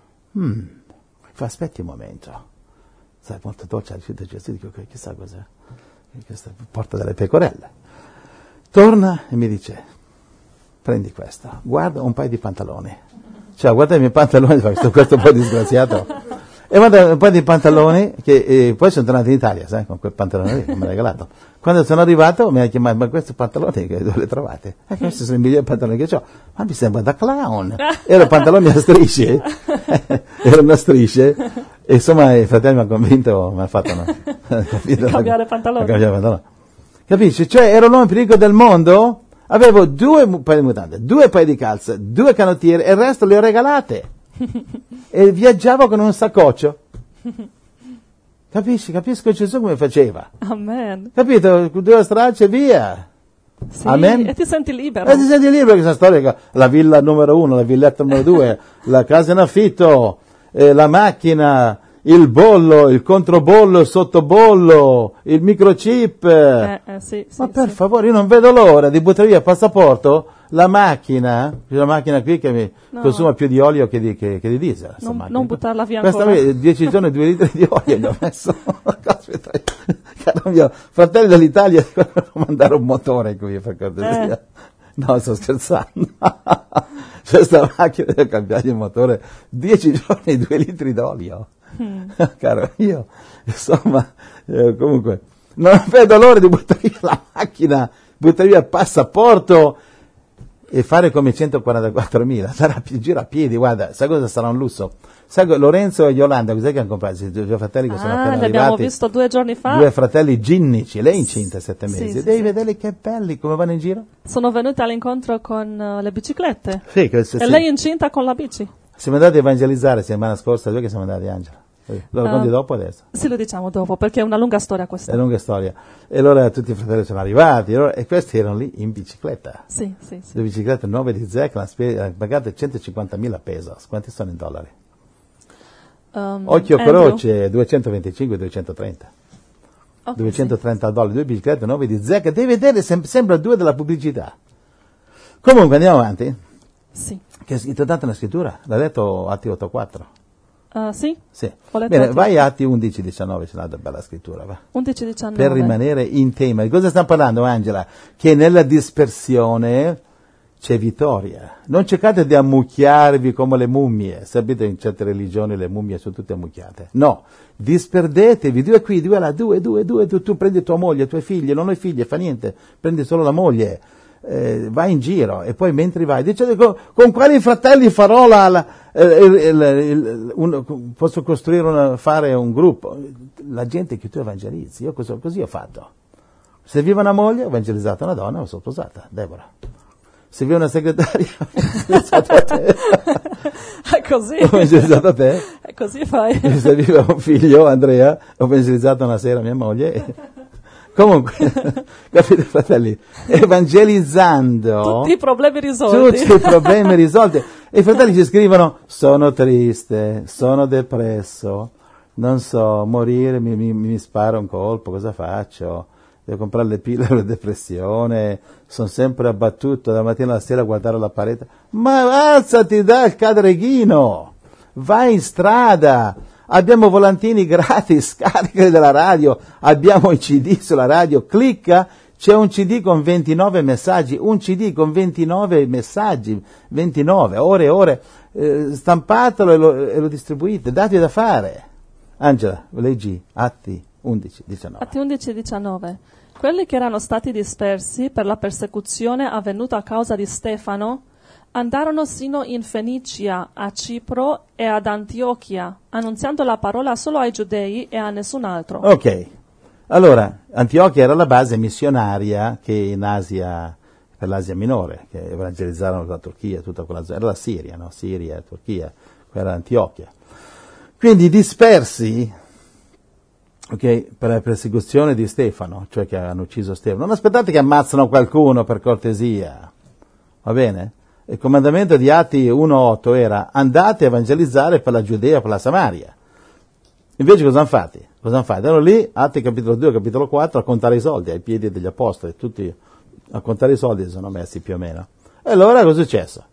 fa aspetti un momento. Sai, molto dolce, rifiuta Gesù, dico, chissà cos'è, questa porta delle pecorelle. Torna e mi dice, prendi questo, guarda un paio di pantaloni. Cioè, guarda i miei pantaloni, questo un po' disgraziato. E guarda un paio di pantaloni, che poi sono tornato in Italia, sai, con quel pantalone lì che mi ha regalato. Quando sono arrivato mi ha chiamato, ma questi pantaloni dove li trovate? Questi sono i migliori pantaloni che ho. Ma mi sembra da clown. Erano pantaloni a strisce, erano strisce, e insomma il fratello mi ha convinto, mi ha fatto cambiare pantaloni. Capisci? Cioè ero l'uomo più ricco del mondo, avevo 2 paia di mutande, 2 paia di calze, 2 canottiere e il resto le ho regalate. E viaggiavo con un saccoccio. Capisci? Capisco Gesù come faceva. Amen. Capito? 2 stracce via. Sì, Amen. e ti senti libero. E ti senti libero, questa storia, la villa numero 1, la villetta numero 2, la casa in affitto, la macchina, il bollo, il controbollo, il sottobollo, il microchip. Sì, Ma sì, per sì. favore, io non vedo l'ora di buttare via il passaporto, la macchina qui che mi No. consuma più di olio che di diesel. sta macchina. Non buttarla via Questa ancora. 10 giorni 2 litri di olio gli ho messo. Caspita, caro mio fratello dell'Italia, devo mandare un motore qui per cortesia. No, sto scherzando. Questa macchina deve cambiare il motore 10 giorni 2 litri d'olio. Caro io, insomma, comunque, non vedo l'ora di buttare via la macchina, buttare via il passaporto e fare come 144.000, sarà giro a piedi, guarda, sai cosa sarà un lusso? Sai, Lorenzo e Yolanda, cos'è che hanno comprato? I due fratelli che sono appena li abbiamo arrivati. visto 2 giorni fa. Due fratelli ginnici, lei è incinta 7 mesi, Sì, devi sì. vederli che belli, come vanno in giro? Sono venuti all'incontro con le biciclette. Sì, E lei incinta con la bici. siamo andati a evangelizzare settimana scorsa, dove che siamo andati, Angela? Lo racconti dopo adesso? Sì, lo diciamo dopo, perché è una lunga storia È questa. una lunga storia. E allora tutti i fratelli sono arrivati e questi erano lì in bicicletta. Sì, sì, sì. Le biciclette nuove di Zec, hanno pagato 150.000 pesos. Quanti sono in dollari? Occhio Andrew? croce, 225-230. Ok, 230 dollari, due biciclette nuove di Zec. Devi vedere, sembra due della pubblicità. Comunque andiamo avanti. Sì. Che è scritto tanto nella scrittura? L'ha letto Atti 8.4? Sì? Sì. Ho letto Bene, Atti. vai a Atti 11.19, c'è una bella scrittura, va. 11-19. Per rimanere in tema. Di cosa stiamo parlando, Angela? Che nella dispersione c'è vittoria. Non cercate di ammucchiarvi come le mummie. Sapete, in certe religioni le mummie sono tutte ammucchiate. No, disperdetevi, due qui, due là, due, tu prendi tua moglie, i tuoi figli, non hai figli, fa niente, prendi solo la moglie. Vai in giro e poi mentre vai dice con quali fratelli farò posso costruire fare un gruppo, la gente che tu evangelizzi. Io così ho fatto. Serviva una moglie, ho evangelizzato una donna, ho sono sposata, Deborah. Serviva una segretaria, ho evangelizzato a te. È così. Ho evangelizzato a te. E così fai. Mi serviva un figlio, Andrea, ho evangelizzato una sera mia moglie. Comunque, capite fratelli, evangelizzando Tutti i problemi risolti. tutti i problemi risolti. E i fratelli ci scrivono: sono triste, sono depresso, non so, morire, mi spara un colpo, cosa faccio? Devo comprare le pillole per la depressione, sono sempre abbattuto da mattina alla sera a guardare la parete. Ma alzati dal cadreghino, vai in strada. Abbiamo volantini gratis, caricali della radio, abbiamo i CD sulla radio, clicca, c'è un CD con 29 messaggi, 29 ore e ore, stampatelo e lo distribuite, date da fare. Angela, leggi Atti 11:19. Atti 11-19. Quelli che erano stati dispersi per la persecuzione avvenuta a causa di Stefano andarono sino in Fenicia, a Cipro e ad Antiochia, annunziando la parola solo ai giudei e a nessun altro. Ok, allora Antiochia era la base missionaria che in Asia, per l'Asia minore, che evangelizzarono la Turchia, tutta quella zona, era la Siria, no? Siria, Turchia, quella era Antiochia. Quindi dispersi, ok, per la persecuzione di Stefano, cioè che hanno ucciso Stefano. Non aspettate che ammazzano qualcuno per cortesia, va bene? Il comandamento di Atti 1.8 era: andate a evangelizzare per la Giudea, per la Samaria. Invece cosa hanno fatto? Erano lì, Atti capitolo 2, capitolo 4, a contare i soldi ai piedi degli apostoli, tutti a contare i soldi si sono messi più o meno. E allora cosa è successo?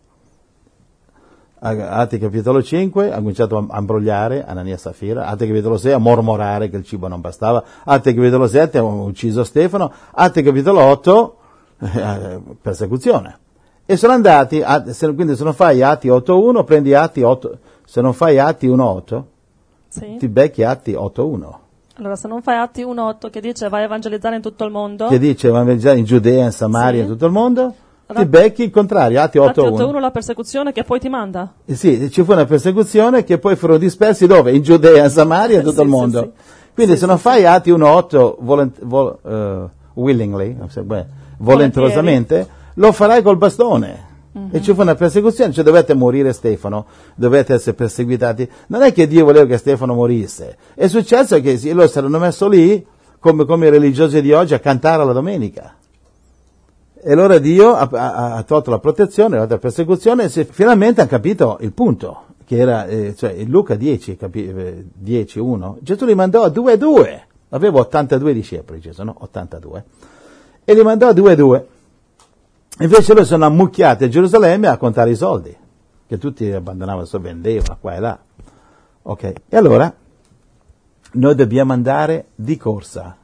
Atti capitolo 5 ha cominciato a imbrogliare Anania e Safira, Atti capitolo 6 a mormorare che il cibo non bastava, Atti capitolo 7 ha ucciso Stefano, Atti capitolo 8 persecuzione. E sono andati, quindi se non fai Atti 8.1 prendi Atti 8, se non fai Atti 1.8 Sì. ti becchi Atti 8.1 Allora, se non fai Atti 1.8 che dice vai a evangelizzare in tutto il mondo, che dice evangelizzare in Giudea, in Samaria, Sì. in tutto il mondo, Allora, ti becchi il contrario, Atti Atti 8.1. 8.1 la persecuzione che poi ti manda. Sì, ci fu una persecuzione che poi furono dispersi dove? In Giudea, in Samaria, in tutto Sì, il sì, mondo. sì. Quindi Sì, se sì, non fai Atti 1.8 willingly, volenterosamente, lo farai col bastone. E ci fu una persecuzione, cioè dovete morire Stefano, dovete essere perseguitati. Non è che Dio voleva che Stefano morisse. È successo che loro si erano messo lì, come i religiosi di oggi, a cantare la domenica. E allora Dio ha tolto la protezione, la persecuzione, e finalmente hanno capito il punto. che era, cioè in Luca 10, 10, 1, Gesù li mandò a 2 e 2. Aveva 82 discepoli Gesù, no? 82. E li mandò a 2 e 2. Invece loro sono ammucchiati a Gerusalemme a contare i soldi, che tutti abbandonavano, vendevano qua e là. Ok, e allora noi dobbiamo andare di corsa.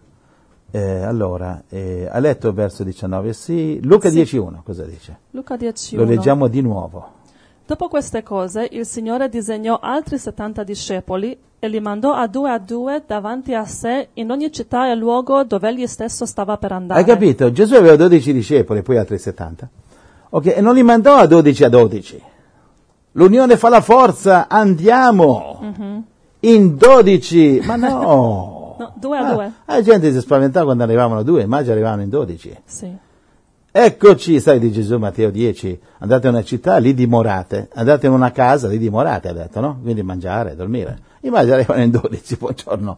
Ha letto il verso 19, sì. Luca 10.1, cosa dice? Luca 10.1. Lo leggiamo di nuovo. Dopo queste cose, il Signore disegnò altri 70 discepoli e li mandò a due davanti a sé in ogni città e luogo dove egli stesso stava per andare. Hai capito? Gesù aveva 12 discepoli, poi altri 70. Ok, e non li mandò a 12 a 12. L'unione fa la forza, andiamo in 12, ma no. No, 2 a 2. La gente si spaventava quando arrivavano a 2, immagina arrivavano in 12. Sì. Eccoci, sai di Gesù, Matteo 10, andate in una città, lì dimorate, andate in una casa, lì dimorate, ha detto, no? Quindi mangiare, dormire. Immagina arrivano in 12, buongiorno,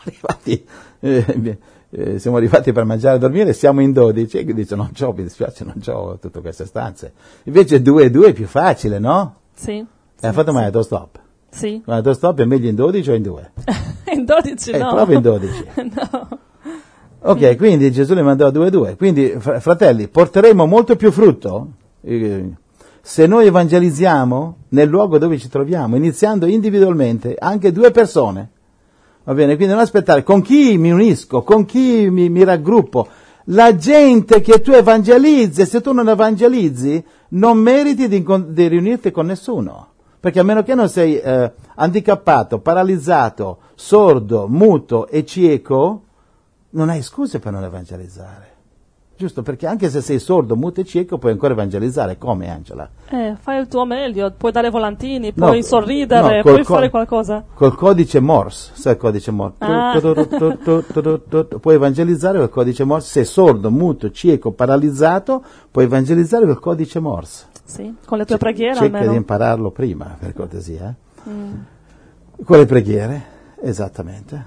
siamo arrivati per mangiare e dormire, siamo in 12, e dice, mi dispiace, non c'ho tutte queste stanze. Invece 2 e 2 è più facile, no? Sì. Hai fatto mai autostop? Sì. Ma l'autostop è meglio in 12 o in 2? In 12 no. Proprio in 12. No. Ok, quindi Gesù li mandò a 2 e 2. Quindi, fratelli, porteremo molto più frutto se noi evangelizziamo nel luogo dove ci troviamo, iniziando individualmente, anche 2 persone. Va bene? Quindi non aspettare con chi mi unisco, con chi mi raggruppo. La gente che tu evangelizzi, se tu non evangelizzi, non meriti di riunirti con nessuno. Perché a meno che non sei handicappato, paralizzato, sordo, muto e cieco, non hai scuse per non evangelizzare. Giusto? Perché anche se sei sordo, muto e cieco puoi ancora evangelizzare. Come, Angela? Fai il tuo meglio, puoi dare volantini, puoi sorridere, puoi fare qualcosa. Col codice Morse, sai il codice Morse? Puoi evangelizzare col codice Morse. Se sordo, muto, cieco, paralizzato, puoi evangelizzare col codice Morse. Sì, con le tue preghiere cerca almeno. di impararlo prima, per cortesia. Con le preghiere, esattamente.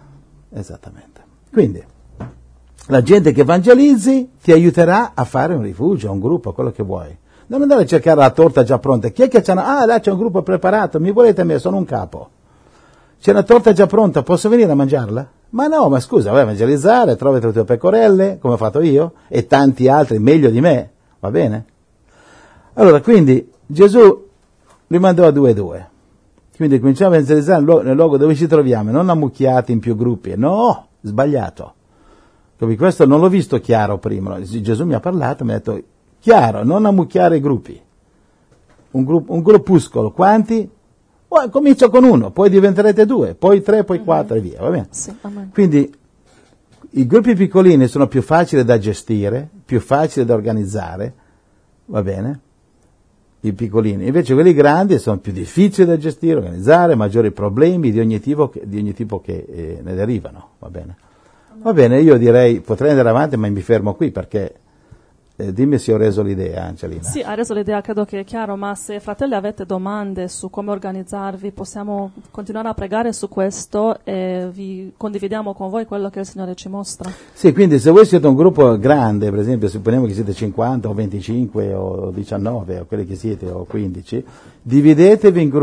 Quindi, la gente che evangelizzi ti aiuterà a fare un rifugio, un gruppo, quello che vuoi. Non andare a cercare la torta già pronta. Chi è che c'è? Là c'è un gruppo preparato, mi volete me, sono un capo. C'è una torta già pronta, posso venire a mangiarla? Ma no, ma scusa, vai a evangelizzare, trovati le tue pecorelle, come ho fatto io, e tanti altri meglio di me, va bene? Allora, quindi, Gesù li mandò a 2 e 2. Quindi cominciamo a evangelizzare nel luogo dove ci troviamo, non ammucchiati in più gruppi. No, sbagliato. Questo non l'ho visto chiaro prima. Gesù mi ha parlato, mi ha detto, chiaro, non ammucchiare i gruppi. Un gruppuscolo. Quanti? Comincio con 1, poi diventerete 2, poi 3, poi 4 e via, va bene? Sì, amen. Quindi i gruppi piccolini sono più facili da gestire, più facili da organizzare, va bene? I piccolini. Invece quelli grandi sono più difficili da gestire, organizzare, maggiori problemi di ogni tipo che ne derivano, va bene? Va bene, io direi, potrei andare avanti, ma mi fermo qui perché, dimmi se ho reso l'idea, Angelina. Sì, hai reso l'idea, credo che è chiaro, ma se fratelli avete domande su come organizzarvi, possiamo continuare a pregare su questo e vi condividiamo con voi quello che il Signore ci mostra. Sì, quindi se voi siete un gruppo grande, per esempio, supponiamo che siete 50 o 25 o 19 o quelli che siete o 15, dividetevi in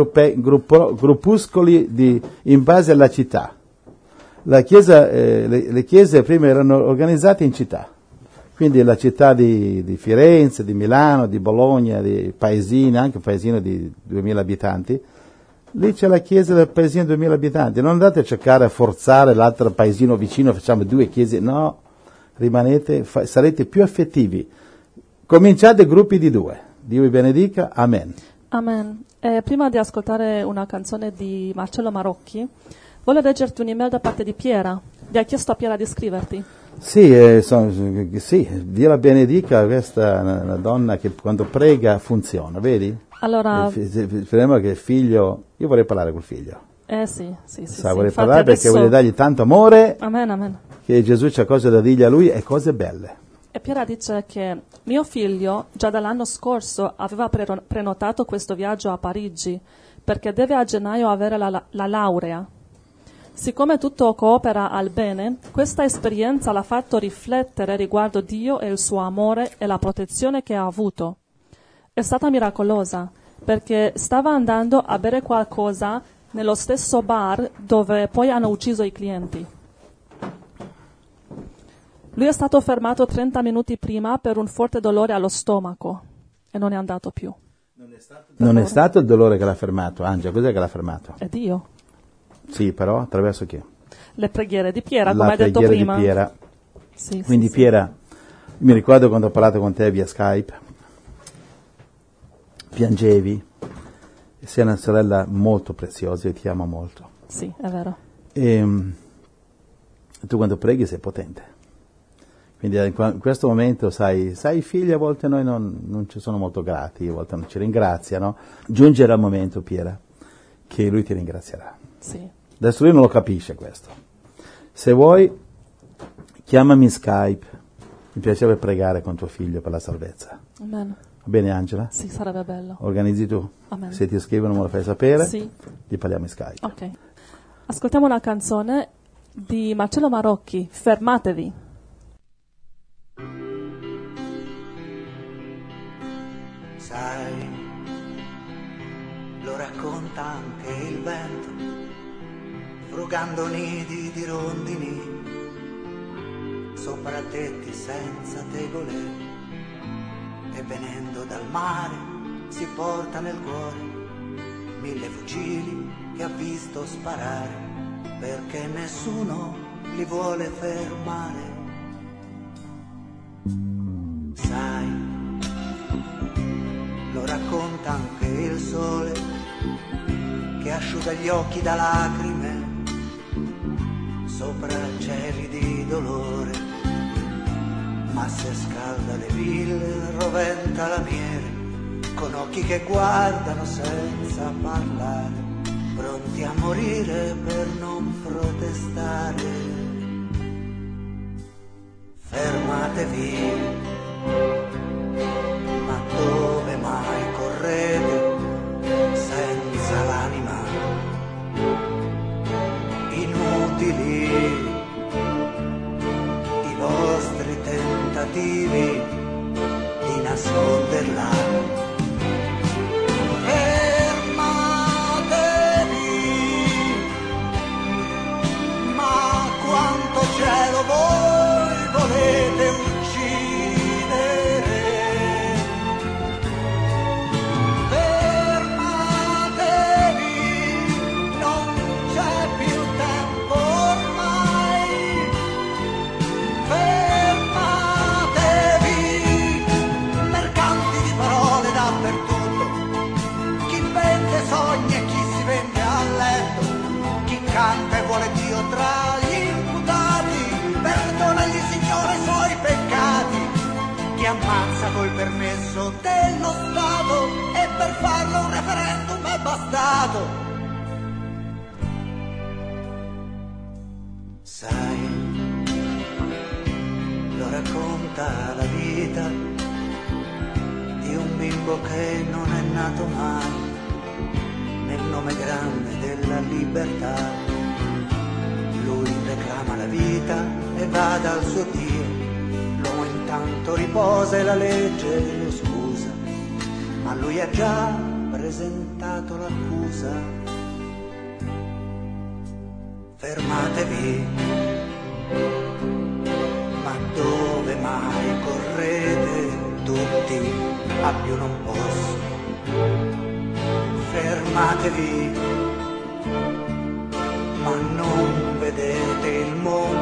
gruppuscoli in base alla città. La chiesa, le chiese prima erano organizzate in città, quindi la città di Firenze, di Milano, di Bologna, di paesini, anche un paesino di 2000 abitanti, lì c'è la chiesa del paesino di 2000 abitanti, non andate a cercare a forzare l'altro paesino vicino, facciamo 2 chiese, no, rimanete, sarete più effettivi, cominciate gruppi di 2, Dio vi benedica, amen. Amen. Prima di ascoltare una canzone di Marcello Marocchi, voglio leggerti un'email da parte di Piera. Vi ha chiesto a Piera di scriverti. Sì, sì, Dio la benedica, questa è una donna che quando prega funziona, vedi? Allora, speriamo che il figlio, io vorrei parlare col figlio. Sì. Vorrei parlare perché voglio dargli tanto amore, amen. che Gesù c'ha cose da dirgli a lui e cose belle. E Piera dice che mio figlio già dall'anno scorso aveva prenotato questo viaggio a Parigi perché deve a gennaio avere la laurea. Siccome tutto coopera al bene, questa esperienza l'ha fatto riflettere riguardo Dio e il suo amore e la protezione che ha avuto. È stata miracolosa, perché stava andando a bere qualcosa nello stesso bar dove poi hanno ucciso i clienti. Lui è stato fermato 30 minuti prima per un forte dolore allo stomaco e non è andato più. Non è stato il dolore che l'ha fermato, Angela, cos'è che l'ha fermato? È Dio. Sì, però attraverso chi? Le preghiere di Piera, La come hai detto preghiera prima. di Piera. Sì, Quindi sì, Piera, mi ricordo quando ho parlato con te via Skype, piangevi, sei una sorella molto preziosa e ti amo molto. sì, è vero. E tu quando preghi sei potente. Quindi in questo momento, sai, i figli a volte noi non ci sono molto grati, a volte non ci ringraziano. Giungerà il momento, Piera, che lui ti ringrazierà. Sì. Adesso lui non lo capisce questo. Se vuoi, chiamami in Skype. Mi piacerebbe pregare con tuo figlio per la salvezza. Amen. Va bene, Angela? Sì, sarebbe bello. Organizzi tu. Amen. Se ti scrivono me lo fai sapere. Sì. Gli parliamo in Skype. Ok. Ascoltiamo una canzone di Marcello Marocchi, Fermatevi. Sai, lo racconta anche il vento, frugando nidi di rondini, sopra tetti senza tegole, e venendo dal mare si porta nel cuore 1000 fucili che ha visto sparare, perché nessuno li vuole fermare. Sai, lo racconta anche il sole che asciuga gli occhi da lacrime sopra cieli di dolore, ma se scalda le ville roventa la miele con occhi che guardano senza parlare, pronti a morire per non protestare. Fermatevi, ma dove mai correte senza l'anima? Inutili i vostri tentativi di nasconderla. Fermatevi, ma quanto cielo voi volete uccidere? Canta e vuole Dio tra gli imputati, perdonagli Signore i suoi peccati, chi ammazza col permesso dello Stato e per farlo un referendum è bastato. Sai, lo racconta la vita di un bimbo che non è nato mai, nel nome grande della libertà. Lui reclama la vita e va dal suo Dio, l'uomo intanto riposa e la legge lo scusa, ma lui ha già presentato l'accusa. Fermatevi, ma dove mai correte tutti, a più non posso. Fermatevi, ma non vedete il mondo